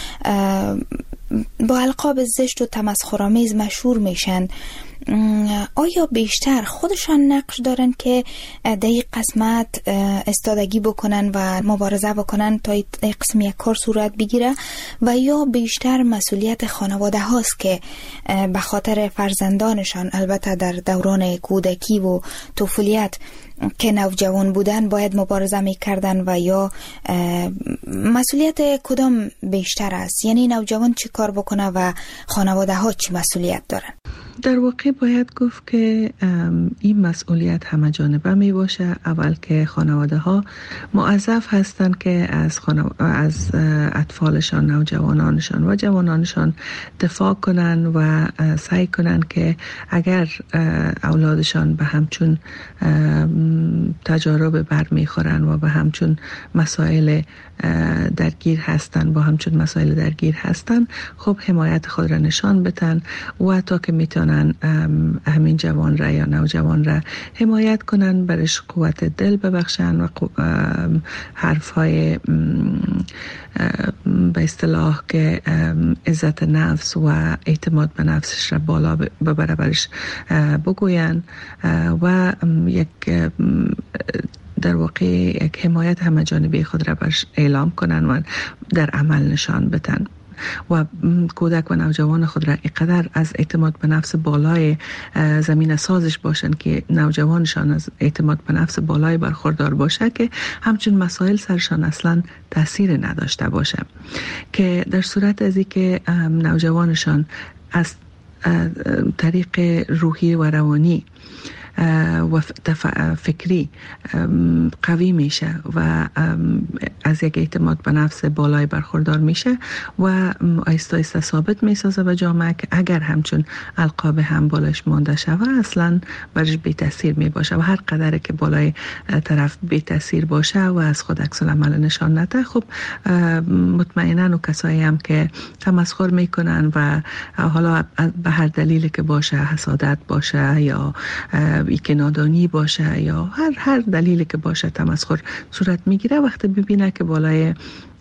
J: با القاب زشت و تمسخرآمیز مشهور میشن، آیا بیشتر خودشان نقش دارن که در این قسمت استادگی بکنن و مبارزه بکنن تا این قسم یک کار صورت بگیره و یا بیشتر مسئولیت خانواده هاست که به خاطر فرزندانشان، البته در دوران کودکی و طفولیت که نوجوان بودن، باید مبارزه میکردن و یا مسئولیت کدام بیشتر است؟ یعنی نوجوان چی کار بکنه و خانواده ها چی مسئولیت دارن؟
P: در واقع باید گفت که این مسئولیت همه جانبه می باشه. اول که خانواده ها موظف هستند که از خانو... از اطفالشان، نوجوانانشان و جوانانشان دفاع کنن و سعی کنن که اگر اولادشان به همچون تجارب برمیخورن و به همچون مسائل درگیر هستن با همچون مسائل درگیر هستن، خب حمایت خود را نشان بدن و تا که میتونن همین جوان را یا نوجوان را حمایت کنن، برش قوت دل ببخشن و حرف های به اصطلاح که عزت نفس و اعتماد به نفسش را بالا ببره برش بگوین و یک در واقع یک حمایت همه جانبه خود را برش اعلام کنن و در عمل نشان بدن و کودک و نوجوان خود را اینقدر از اعتماد به نفس بالای زمین سازش باشن که نوجوانشان از اعتماد به نفس بالای برخوردار باشه که همچون مسائل سرشان اصلا تأثیر نداشته باشه، که در صورت از اینکه نوجوانشان از طریق روحی و روانی و فکری قوی میشه و از یک اعتماد به نفس بالای برخوردار میشه و آیسته آیسته ثابت میسازه به جامعه که اگر همچون القاب هم بالایش مانده شوه اصلا برش بی تاثیر می باشه و هر قدر که بالای طرف بی تاثیر باشه و از خود عکس العمل نشان نده، خب مطمئنا و کسایی هم که تمسخر میکنن و حالا به هر دلیلی که باشه، حسادت باشه یا ای که نادانی باشه یا هر هر دلیلی که باشه تمسخر صورت میگیره، وقتی ببینه که بالای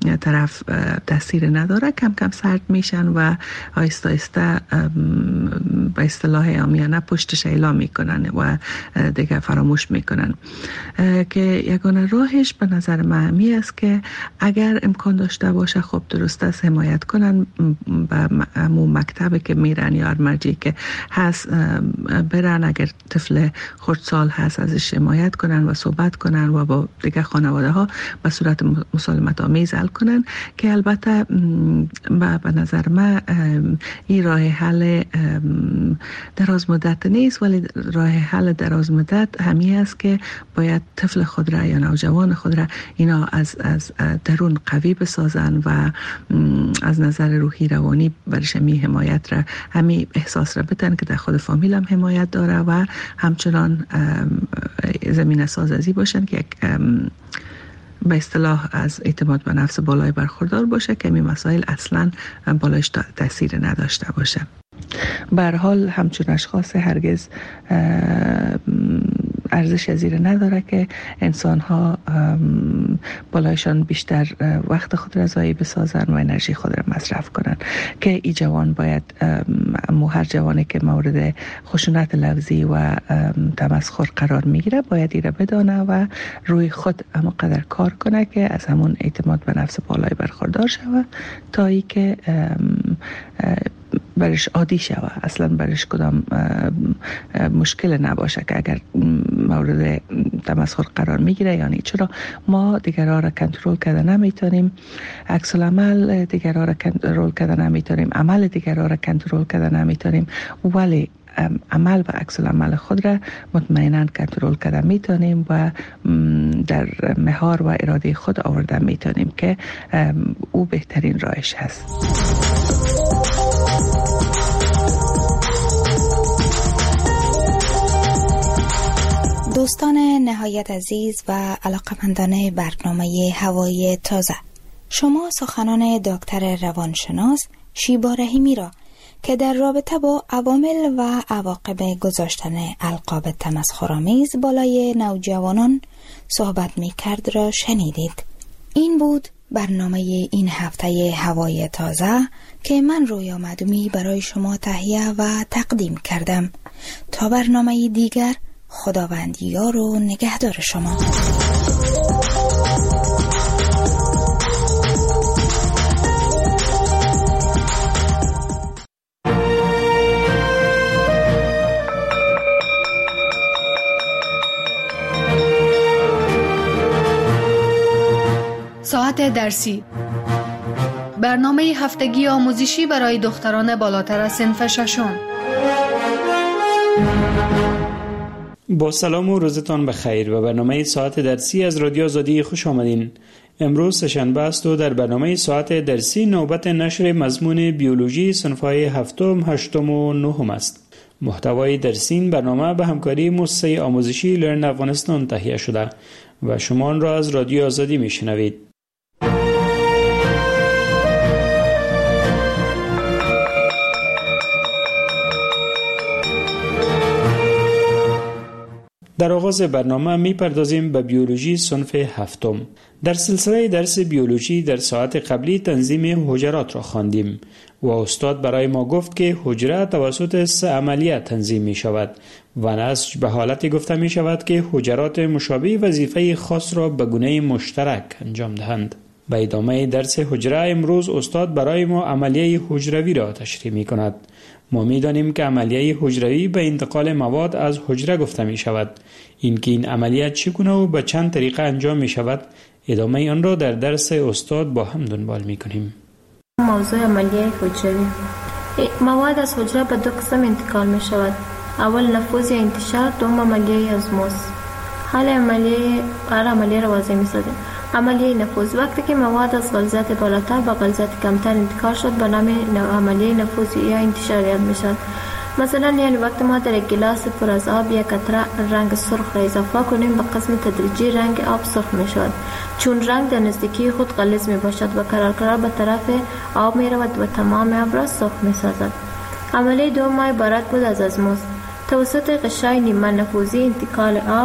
P: طرف تاثیر نداره، کم کم سرد میشن و آیسته آیسته به اصطلاح عامیانه پشتش اعلام میکنن و دیگه فراموش میکنن. که یگانه راهش به نظر من همی است که اگر امکان داشته باشه خب درست است حمایت کنن به همون مکتبی که میرن یا مرجعی که هست برن، اگر طفل خردسال هست ازش حمایت کنن و صحبت کنن و با دیگه خانواده ها به صورت مسالمت آمیز حل کنن. که البته به نظر من این راه حل دراز مدت نیست، ولی راه حل دراز مدت همی است که باید طفل خود را یا نوجوان خود را اینا از از درون قوی بسازن و از نظر روحی روانی برش همی حمایت را همی احساس را بتن که در خود فامیل هم حمایت داره و همچنان زمین سازی باشن که یک به اصطلاح از اعتماد به نفس بالای برخوردار باشه که این مسائل اصلا بالایش تاثیر نداشته باشه. به هر حال همچون اشخاص هرگز ارزش زیر نداره که انسان ها بالایشان بیشتر وقت خود را ضایع بسازن و انرژی خود را مصرف کنن. که ای جوان باید مو هر جوانی که مورد خشونت لفظی و تمسخر قرار میگیره باید ایره بدانه و روی خود اما قدر کار کنه که از همون اعتماد به نفس بالای برخوردار شوه تا ای که برش عادی شوه، اصلا برش کدام مشکل نباشه که اگر مورد تمسخر قرار میگیره. یعنی چرا ما دیگرها را کنترل کرده نمیتونیم، عکس العمل دیگرها را کنترل کرده نمیتونیم، عمل دیگرها را کنترل کرده نمیتونیم، ولی عمل و عکس العمل خود را مطمئنا کنترل کرده میتونیم و در مهار و اراده خود آورده میتونیم که او بهترین راهش هست.
J: دوستان نهایت عزیز و علاقمندان برنامه هوای تازه، شما سخنان دکتر روانشناس شیبا رحیمی را که در رابطه با عوامل و عواقب گذاشتن القاب تمسخرآمیز بالای نوجوانان صحبت می کرد را شنیدید. این بود برنامه این هفته هوای تازه که من رویا معدومی برای شما تهیه و تقدیم کردم. تا برنامه دیگر، خداوند یار و نگهدار شما.
Q: ساعت درسی، برنامه هفتگی آموزشی برای دختران بالاتر از صنف ششم.
R: با سلام و روزتان بخیر و برنامه ساعت درسی از رادیو آزادی خوش آمدین. امروز سه‌شنبه است و در برنامه ساعت درسی نوبت نشر مضمون بیولوژی صنف‌های هفتم، هشتم و نهم است. محتوای درسی این برنامه به همکاری مؤسسه آموزشی لرن افغانستان تهیه شده و شما آن را از رادیو آزادی میشنوید. در آغاز برنامه می پردازیم به بیولوژی صنف هفتم. در سلسله درس بیولوژی در ساعت قبلی تنظیم حجرات را خواندیم و استاد برای ما گفت که حجره توسط سه عملیه تنظیم می شود و نسج به حالتی گفته می شود که حجرات مشابه وظیفه خاص را به گونه مشترک انجام دهند. به ادامه درس حجره امروز استاد برای ما عملیه حجروی را تشریح می کند. ما می دانیم که عملیه حجروی به انتقال مواد از حجره گفته می شود. اینکه این عملیه چگونه و به چند طریقه انجام می شود، ادامه آن را در درس استاد با هم دنبال می کنیم.
S: موضوع عملیه حجروی. مواد از حجره به دو قسم انتقال می شود. اول نفوذ یا انتشار، دوم عملیه ازموز. حال عملیه هر عملیه را واضح می سازیم. عملیه نفوذ، وقتی که مواد از غلظت بالاتر به غلظت کمتر انتقال شد به نام عملیه نفوذ یا انتشار یاد می شود. مثلا یعنی وقتی ما در یک گلاس پر از آب یک قطره رنگ سرخ را اضافه کنیم، به قسم تدریجی رنگ آب سرخ می شود، چون رنگ در نزدیکی خود غلیظ می باشد و قرار قرار به طرف آب می رود و تمام آب را سرخ می سازد. عملیه دوم عبارت بود از ازموز. توسط غشای نیمه نفوذی انتقال آب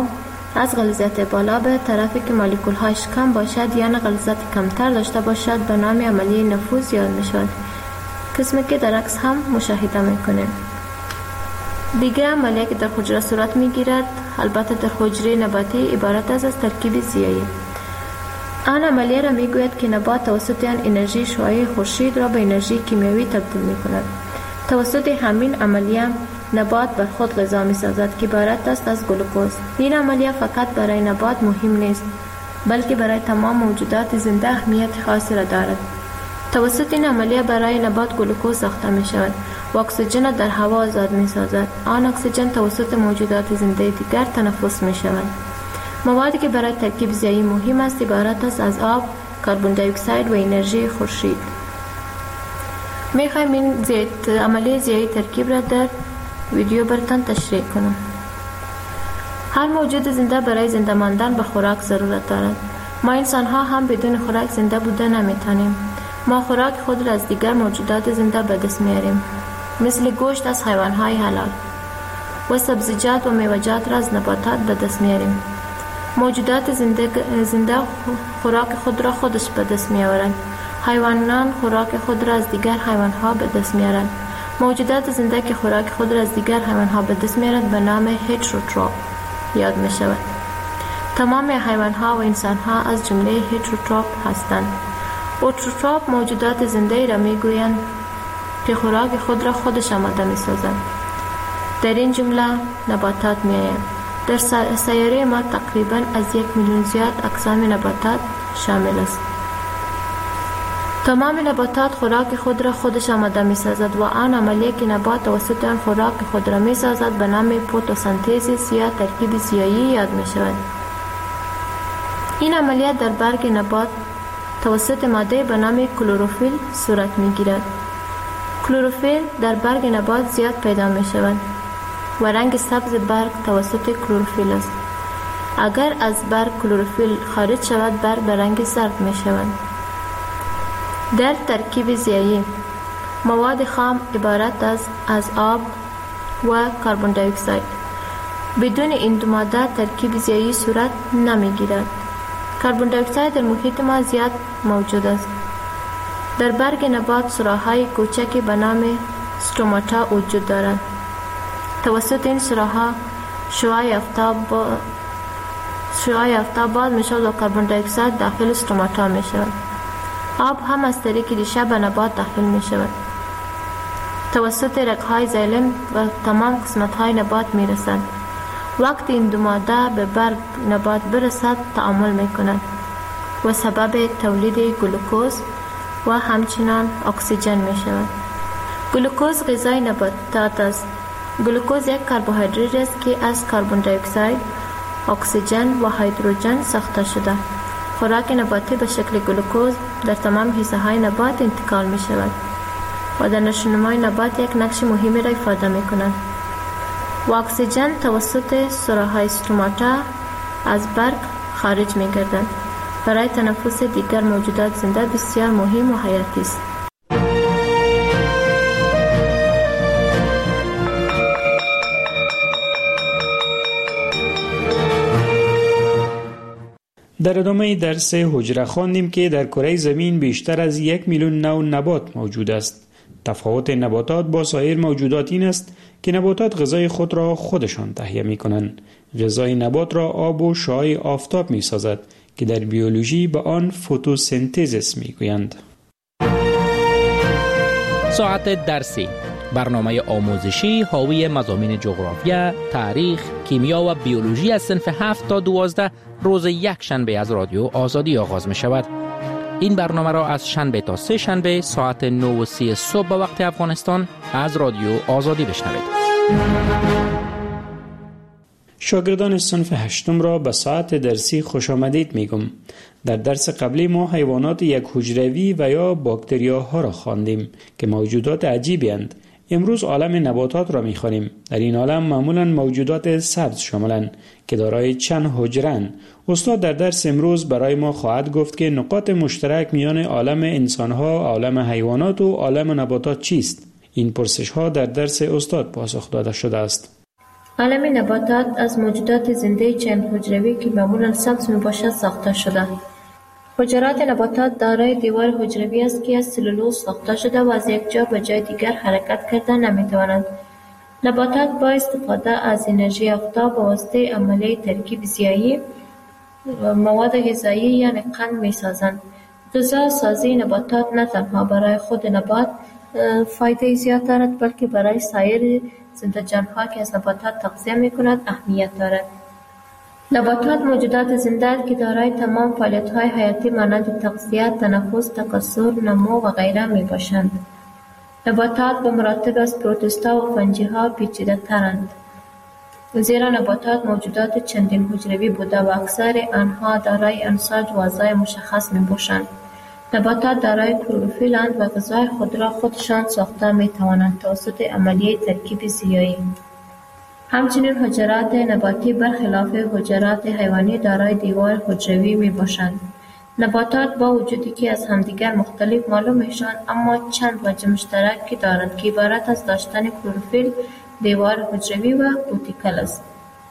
S: از غلیظیت بالا به طرفی که مولکول هایش کم باشد یا غلیظیت کمتر داشته باشد به نام عملیه نفوذ یاد می شود، قسمی که در عکس هم مشاهده می کنیم. دیگر عملیه که در حجره صورت می گیرد البته در حجره نباتی عبارت است از ترکیب ضیایی. آن عملیه را می گوید که نبات توسط آن انرژی شعاعی خورشید را به انرژی کیمیایی تبدیل می کند. توسط همین عملیه نبات بر خود غذا می سازد که عبارت است از گلوکوز. این عملیه فقط برای نبات مهم نیست بلکه برای تمام موجودات زنده اهمیت خاصی را دارد. توسط این عملیه برای نبات گلوکوز ساخته می شود و اکسیژن در هوا آزاد می سازد. آن اکسیژن توسط موجودات زنده دیگر تنفس می شود. موادی که برای ترکیب ضیایی مهم است عبارت است از آب، کربن دی اکساید و انرژی خورشید. می خواهیم این عملیه ضیایی ترکیب را در ویدیو براتان تشریح کنم. هر موجود زنده برای زنده ماندن به خوراک ضرورت دارد. ما انسان ها هم بدون خوراک زنده بودن نمیتونیم. ما خوراک خود را از دیگر موجودات زنده به دست میاریم، مثل گوشت از حیوان های حلال و سبزیجات و میوه‌جات را از نباتات به دست میاریم. موجودات زنده, زنده خوراک خود را خودش به دست میآورند. حیوانان خوراک خود را از دیگر حیوان ها به دست میارند. موجودات زنده که خوراک خود را از دیگر حیوان ها به دست میارند به نام هتروتروف یاد می شود. تمام حیوان ها و انسان ها از جمله هتروتروف هستند. اوتروتروف موجودات زنده را می گویند که خوراک خود را خودش آماده می سازند. در این جمله نباتات می آیند. در سیاره ما تقریبا از یک میلیون زیاد اقسام نباتات شامل است. تمام نباتات خوراک خود را خودش آماده می سازد و آن عملیه که نبات توسط آن خوراک خود را می سازد به نام فتوسنتز یا ترکیب ضیایی یاد می شود. این عملیه در برگ نبات توسط ماده به نام کلروفیل صورت می گیرد. کلروفیل در برگ نبات زیاد پیدا می شود و رنگ سبز برگ توسط کلروفیل است. اگر از برگ کلروفیل خارج شود برگ به رنگ زرد می شود. در ترکیب ضیایی مواد خام عبارت است از آب و کربن دی اکساید. بدون این دو ماده ترکیب ضیایی صورت نمی گیرد. کربن دی اکساید در محیط ما زیاد موجود است. در برگ نبات سوراخ‌های کوچکی به نام استوماتا وجود دارد. توسط این سوراخ‌ها شعاع آفتاب شعاع آفتاب باز می شود و کربن دی اکساید داخل استوماتا می شود. آب هم از طریق ریشه به نبات داخل می شود. توسط رگ‌های زایلم و تمام قسمت‌های نبات می رسد. وقتی این دو ماده به برگ نبات برسد تعامل می کند و سبب تولید گلوکوز و همچنان اکسیژن می شود. گلوکوز غذای نباتات است. گلوکوز یک کربوهیدرات است که از کربن دی اکساید، اکسیژن و هیدروژن ساخته شده. خوراک نباتی به شکل گلوکوز در تمام حصه های نبات انتقال می شود و در نشونمای نبات یک نقش مهمی را ایفاده می کند. و اکسیژن توسط سوراخ‌های استوماتا از برگ خارج می گردد. برای تنفس دیگر موجودات زنده بسیار مهم و حیاتی است.
R: در ادامه درس حجره خواندیم که در کره زمین بیشتر از یک میلیون نوع نبات موجود است. تفاوت نباتات با سایر موجودات این است که نباتات غذای خود را خودشان تهیه می کنند. غذای نبات را آب و شعاع آفتاب می سازد که در بیولوژی به آن فتوسنتز می گویند.
T: ساعت درسی، برنامه آموزشی حاوی مضامین جغرافیا، تاریخ، کیمیا و بیولوژی از صنف هفت تا دوازده روز یک شنبه از رادیو آزادی آغاز می شود. این برنامه را از شنبه تا سه شنبه ساعت نه و سی صبح به وقت افغانستان از رادیو آزادی بشنوید.
R: شاگردان صنف هشتم را به ساعت درسی خوش آمدید میگم. در درس قبلی ما حیوانات یک حجروی و یا باکتریاها را خواندیم که موجودات عجیبی اند. امروز عالم نباتات را میخوانیم. در این عالم معمولا موجودات سبز شاملند که دارای چند حجره‌اند. استاد در درس امروز برای ما خواهد گفت که نقاط مشترک میان عالم انسانها، عالم حیوانات و عالم نباتات چیست؟ این پرسش ها در درس استاد پاسخ داده شده است.
S: عالم نباتات از موجودات زنده چند حجروی که معمولا سبز میباشد ساخته شده. حجرات نباتات دارای دیوار حجروی است که از سلولوز ساخته شده و از یک جا به جای دیگر حرکت کرده نمیتوانند. نباتات با استفاده از انرژی آفتاب به واسطه عملیه ترکیب ضیایی مواد غذایی یعنی قند میسازند. غذا سازی نباتات نه تنها برای خود نبات فایده زیاد دارد بلکه برای سایر زنده جانها که از نباتات تغذیه میکند اهمیت دارد. نباتات موجودات زنده که دارای تمام فعالیت‌های حیاتی مانند تغذیه، تنفس، تکثر، نمو و غیره میباشند. نباتات به مراتب از پروتوستا و فنجی‌ها پیچیده‌ترند، زیرا نباتات موجودات چندین حجروی بوده و اکثر آنها دارای انساج و اعضای مشخص میباشند. نباتات دارای کلروفیل‌اند و غذای خود را خودشان ساخته میتوانند توسط عملیه ترکیب ضیایی. همچنین حجرات نباتی برخلاف حجرات حیوانی دارای دیوار حجروی میباشند. نباتات با وجودی که از همدیگر مختلف معلوم میشوند اما چند وجه مشترکی دارند که عبارت از داشتن کلروفیل، دیوار حجروی و کوتیکل است.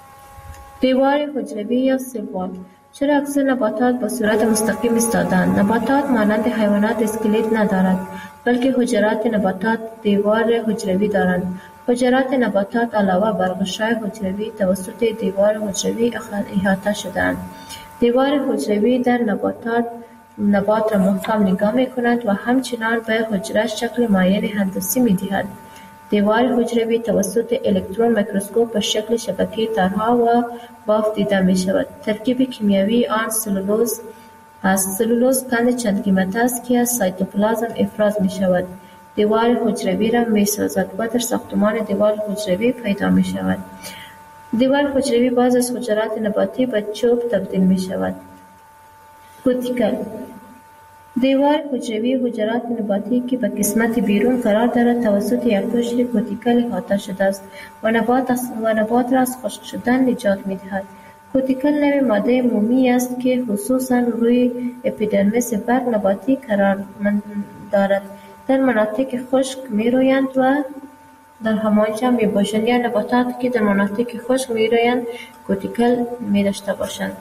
S: دیوار حجروی یا سل وال. چرا اکثر نباتات به صورت مستقیم ایستاده‌اند؟ نباتات مانند حیوانات اسکلت ندارد بلکه حجرات نباتات دیوار حجروی دارند. حجرات نباتات علاوه بر غشای حجروی توسط دیوار حجروی احاطه شده‌اند. دیوار حجروی در نباتات نبات را محکم نگاه می‌کند و همچنان به حجره شکل معین هندسی می‌دهد. دیوار حجروی توسط الکترون میکروسکوپ به شکل شبکه تارها و بافت دیده می‌شود. ترکیب کیمیایی آن سلولوز است. سلولوز قند چند قیمت است که از سایتوپلازم افراز می‌شود. دیوار حجروی را می‌سازد و در ساختمان دیوار حجروی پیدا می‌شود. دیوار حجروی باز از حجرات نباتی به چوب تبدیل می‌شود. کوتیکل. دیوار حجروی حجرات نباتی که به قسمت بیرون قرار دارد توسط یک قشر کوتیکل احاطه شده است و نبات و نبات را از خشک شدن نجات می‌دهد. کوتیکل نوع ماده مومی است که خصوصاً روی اپیدرمیس برگ نباتی قرار دارد. در مناطق خشک می‌رویند و در همانجا میباشند یا نباتاتی که در مناطق خشک می‌رویند کوتیکل می‌داشته باشند.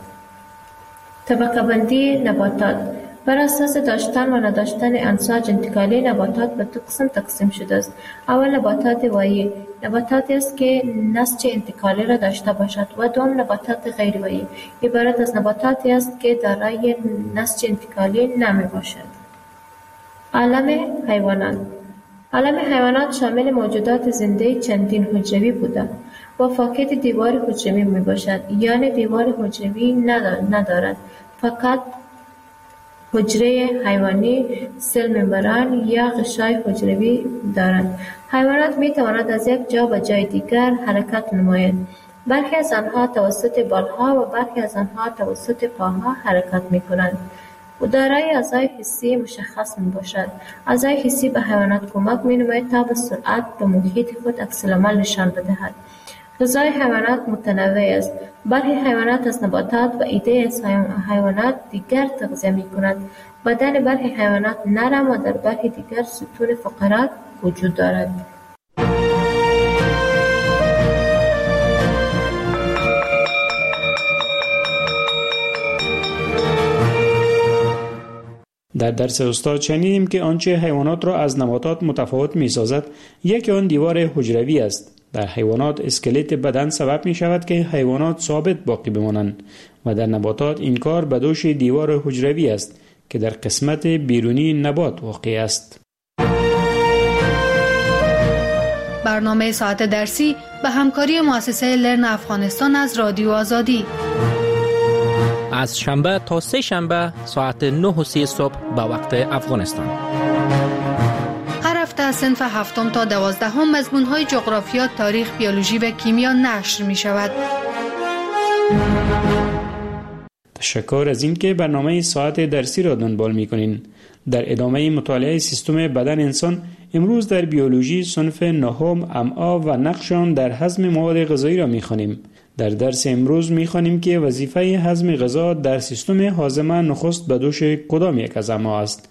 S: طبقه بندی نباتات بر اساس داشتن و نداشتن انساج انتقالی نباتات به دو قسم تقسیم شده است. اول نباتات وایی، نباتاتی است که نسج انتقالی را داشته باشد و دوم نباتات غیر وایی، عبارت از نباتاتی است که دارای نسج انتقالی نمی باشد. عالم حیوانات. عالم حیوانات شامل موجودات زنده چندین حجروی بوده و فاقد دیوار حجروی می باشد، یعنی دیوار حجروی ندارد، فقط حجره حیوانی، سل ممبران یا غشای حجروی دارند. حیوانات می توانند از یک جا به جای دیگر حرکت نمایند. برخی از آنها توسط بالها و برخی از آنها توسط پاها حرکت می کنند و دارای اعضای حسی مشخص می باشد. اعضای حسی به حیوانات کمک می نماید تا به سرعت به محیط خود عکس‌العمل نشان بدهد. غذای حیوانات متنوع است. برخی حیوانات از نباتات و عده از حیوانات دیگر تغذیه می کنند. بدن برخی حیوانات نرم و در برخی دیگر ستون فقرات وجود دارد.
R: در درس استاد شنیدیم که آنچه حیوانات را از نباتات متفاوت می سازد یکی آن دیوار حجروی است. در حیوانات اسکلت بدن سبب می شود که حیوانات ثابت باقی بمانند و در نباتات این کار به دوش دیوار حجروی است که در قسمت بیرونی نبات واقع است.
Q: برنامه ساعت درسی به همکاری مؤسسه لرن افغانستان از رادیو آزادی
T: از شنبه تا سه شنبه ساعت نه و سی صبح به وقت افغانستان.
Q: هر هفته از صنف هفتم تا دوازدهم مضمون‌های جغرافیا، تاریخ، بیولوژی و کیمیا نشر می شود.
R: تشکر از اینکه برنامه ساعت درسی را دنبال می کنین. در ادامه مطالعه سیستم بدن انسان، امروز در بیولوژی صنف نهم امعا و نقش آن در هضم مواد غذایی را می خوانیم. در درس امروز می خوانیم که وظیفه هضم غذا در سیستم هاضمه نخست به دوش کدام یک از امعا است.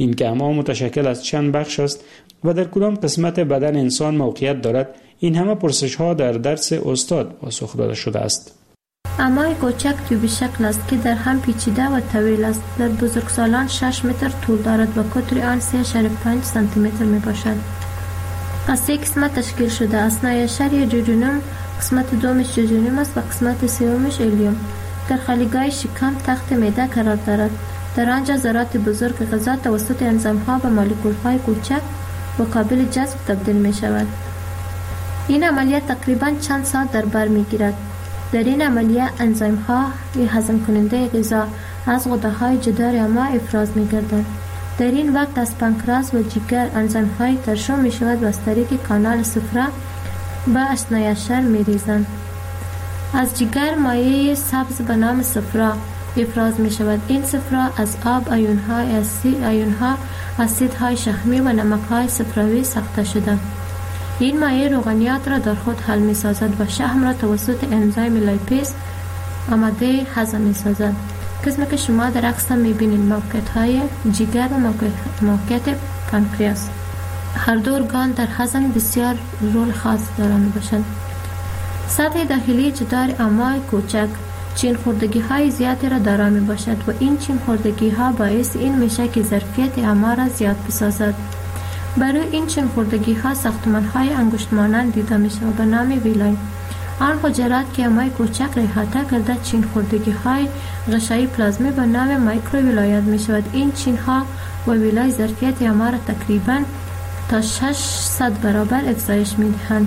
R: این که اما متشکل از چند بخش است و در کدام قسمت بدن انسان موقعیت دارد، این همه پرسش ها در درس استاد پاسخ داده شده است.
S: امای کوچک تیوبی شکل است که در هم پیچیده و طویل است. در بزرگسالان شش متر طول دارد و قطر آن سه اشاره پنج سانتی متر می باشد. از سه قسمت تشکیل شده است. نایشری جوجونم، قسمت دومش جوجونم است و قسمت سومش الیوم. در خالیگاه شکم تخت معده قرار دارد. در آنجا ذرات بزرگ غذا توسط انزیم ها به مولکول های کوچک و قابل جذب تبدیل می شود. این عملیات تقریبا چند ساعت در بر می گیرد. در این عملیه انزیم ها هضم کننده غذا از غده های جدار اما افراز می گردند. در این وقت از پانکراس و جگر انزیم های ترشح می شود و از طریق کانال صفرا به اثنی‌عشر می ریزند. از جگر مایع سبز به نام صفرا افراز می شود. این صفرا از آب، آیون های اسید، آیون ها، اسید های شحمی و نمک های صفراوی ساخته شده. این مایع روغنیات را در خود حل می سازد و شحم را توسط انزیم لیپیز آماده هضم می سازد. قسمی که شما در عکس می بینید موقعیت های جگر و موقعیت پانکریاس. هر دو ارگان در هضم بسیار رول خاص دارند باشند. سطح داخلی جدار امعای کوچک چین خوردگی های زیادی را دارا می باشد و این چین خوردگی ها باعث این میشه که ظرفیت امعا را زیاد بسازد. برای این چین خوردگی ها ساختمان های انگشت مانند دیده می شود به نام ویلای. آن حجرات که امعای کوچک را احاطه کرده چین خوردگی های غشایی پلازمی به نام مایکرو ویلایت می شود. این چین ها و ویلای ظرفیت امعا را تقریبا تا ششصد برابر افزایش می دهند.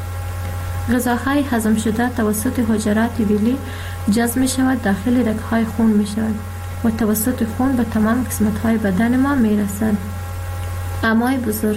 S: غذاهای هضم شده توسط حجرات ویلی جذب می شود داخل رگ‌های خون می شود و توسط خون به تمام قسمت‌های بدن ما می رسد. امعای بزرگ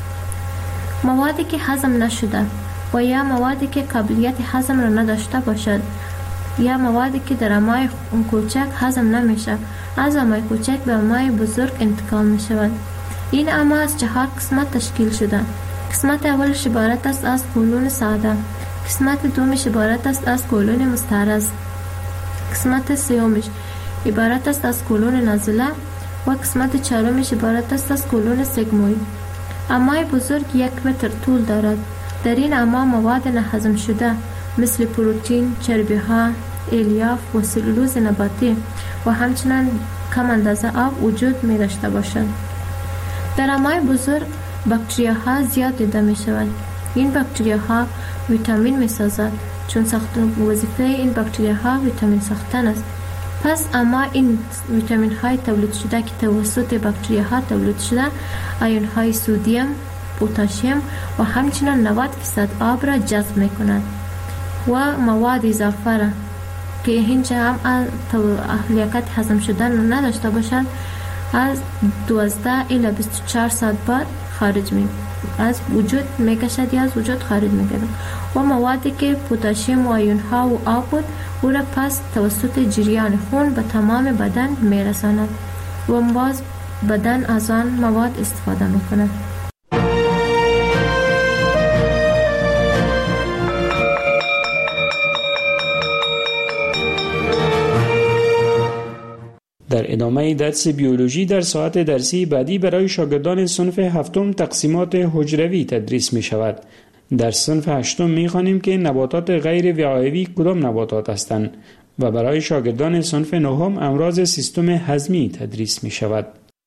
S: موادی که هضم نشده و یا موادی که قابلیت هضم را نداشته باشد یا موادی که در امعای کوچک هضم نمیشه از امعای کوچک به امعای بزرگ انتقال می شود. این امعا از چهار قسمت تشکیل شده. قسمت اولش عبارت است از کولون ساده، قسمت دومش عبارت است از کولون مستعرض، قسمت سومش عبارت است از کولون نازله و قسمت چهارمش عبارت است از کولون سگموید. امعای بزرگ یک متر طول دارد. در این امعا مواد نهضم شده مثل پروتئین، چربی ها، الیاف و سلولوز نباتی و همچنین کم اندازه آب وجود می داشته باشد. در امعای بزرگ باکتریاها زیاد دیده می شود. این باکتریاها ویتامین می سازد چون ساخت وظیفه این باکتریاها ویتامین ساختن است. پس اما این ویتامین های تولید شده که توسط باکتریاها تولید شده آیون های سودیم، پتاسیم و همچنین نود درصد آب را جذب می کند و مواد اضافه را که هیچ هم اهلیت هضم شدن نداشته باشد از دوازده الی بیست و چهار ساعت بعد خارج می از وجود می کشد یا از وجود خارج می گردد و موادی که پتاسیم و آیون ها و آب بود او را پس توسط جریان خون به تمام بدن می رساند و باز بدن از آن مواد استفاده می کند.
R: در ادامه درس بیولوژی در ساعت درسی بعدی برای شاگردان صنف هفتم تقسیمات حجروی تدریس می شود. در صنف هشتم می خوانیم که نباتات غیر وعایی کدام نباتات هستند و برای شاگردان صنف نهم امراض سیستم هضمی تدریس می شود.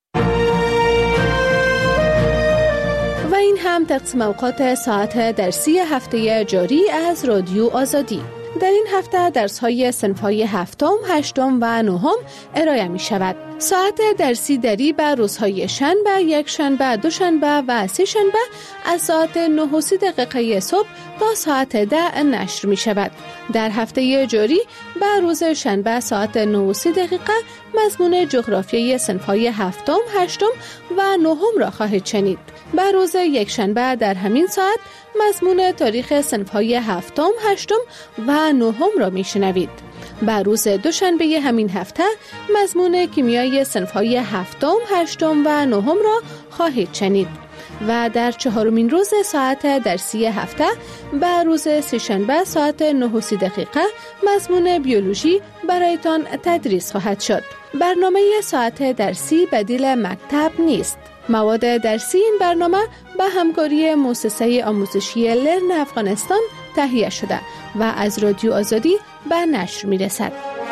U: و این هم تقسیم اوقات ساعت درسی هفته جاری از رادیو آزادی. در این هفته درس‌های صنف‌های هفتم، هشتم و نهم ارائه می شود. ساعت درسی دری بر روزهای شنبه، یک شنبه، دو شنبه و سه شنبه از ساعت نه و سی دقیقه صبح تا ساعت ده نشر می شود. در هفته جاری بر روز شنبه ساعت نه و سی دقیقه مضمون جغرافیای صنف‌های هفتم، هشتم و نهم را خواهید شنید. بر روز یک شنبه در همین ساعت مضمون تاریخ صنف‌های هفتم، هشتم و نهم را میشنوید. بر روز دوشنبه همین هفته مضمون کیمیای صنف‌های هفتم، هشتم و نهم را خواهید شنید. و در چهارمین روز ساعت درسی هفته بر روز سه‌شنبه ساعت نه و سی دقیقه مضمون بیولوژی برایتان تدریس خواهد شد. برنامه ساعت درسی بدیل مکتب نیست. مواد درسی این برنامه به همکاری مؤسسه آموزشی لرن افغانستان تهیه شده و از رادیو آزادی به نشر می رسد.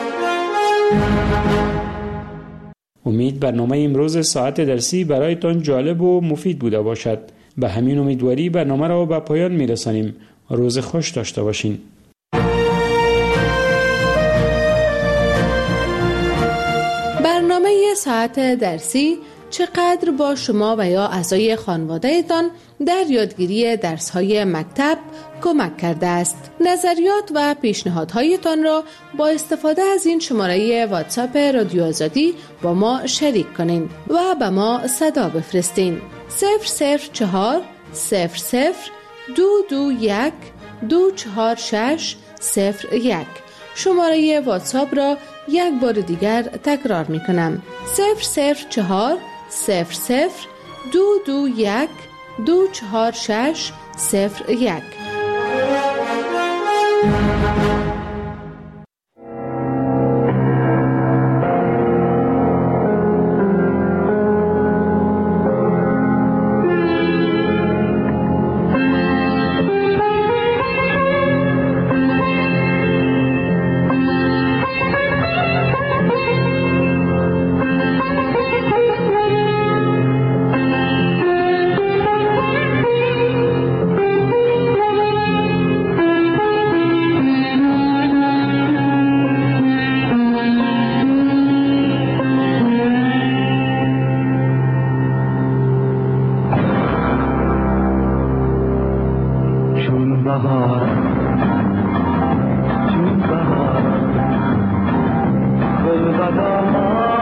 R: امید برنامه امروز ساعت درسی برایتان جالب و مفید بوده باشد. به همین امیدواری برنامه را به پایان می رسانیم. روز خوش داشته باشین.
U: برنامه ساعت درسی چقدر با شما و یا اعضای خانواده‌تان در یادگیری درس‌های مکتب کمک کرده است. نظریات و پیشنهادهایتان را با استفاده از این شماره واتساپ رادیو آزادی با ما شریک کنین و به ما صدا بفرستین. صفر صفر چهار صفر صفر دو دو یک دو چهار شش صفر یک. شماره واتساپ را یک بار دیگر تکرار می کنم. صفر صفر چهار صفر صفر دو دو یک دو چهار شش صفر یک.
C: چون بهار گل بهار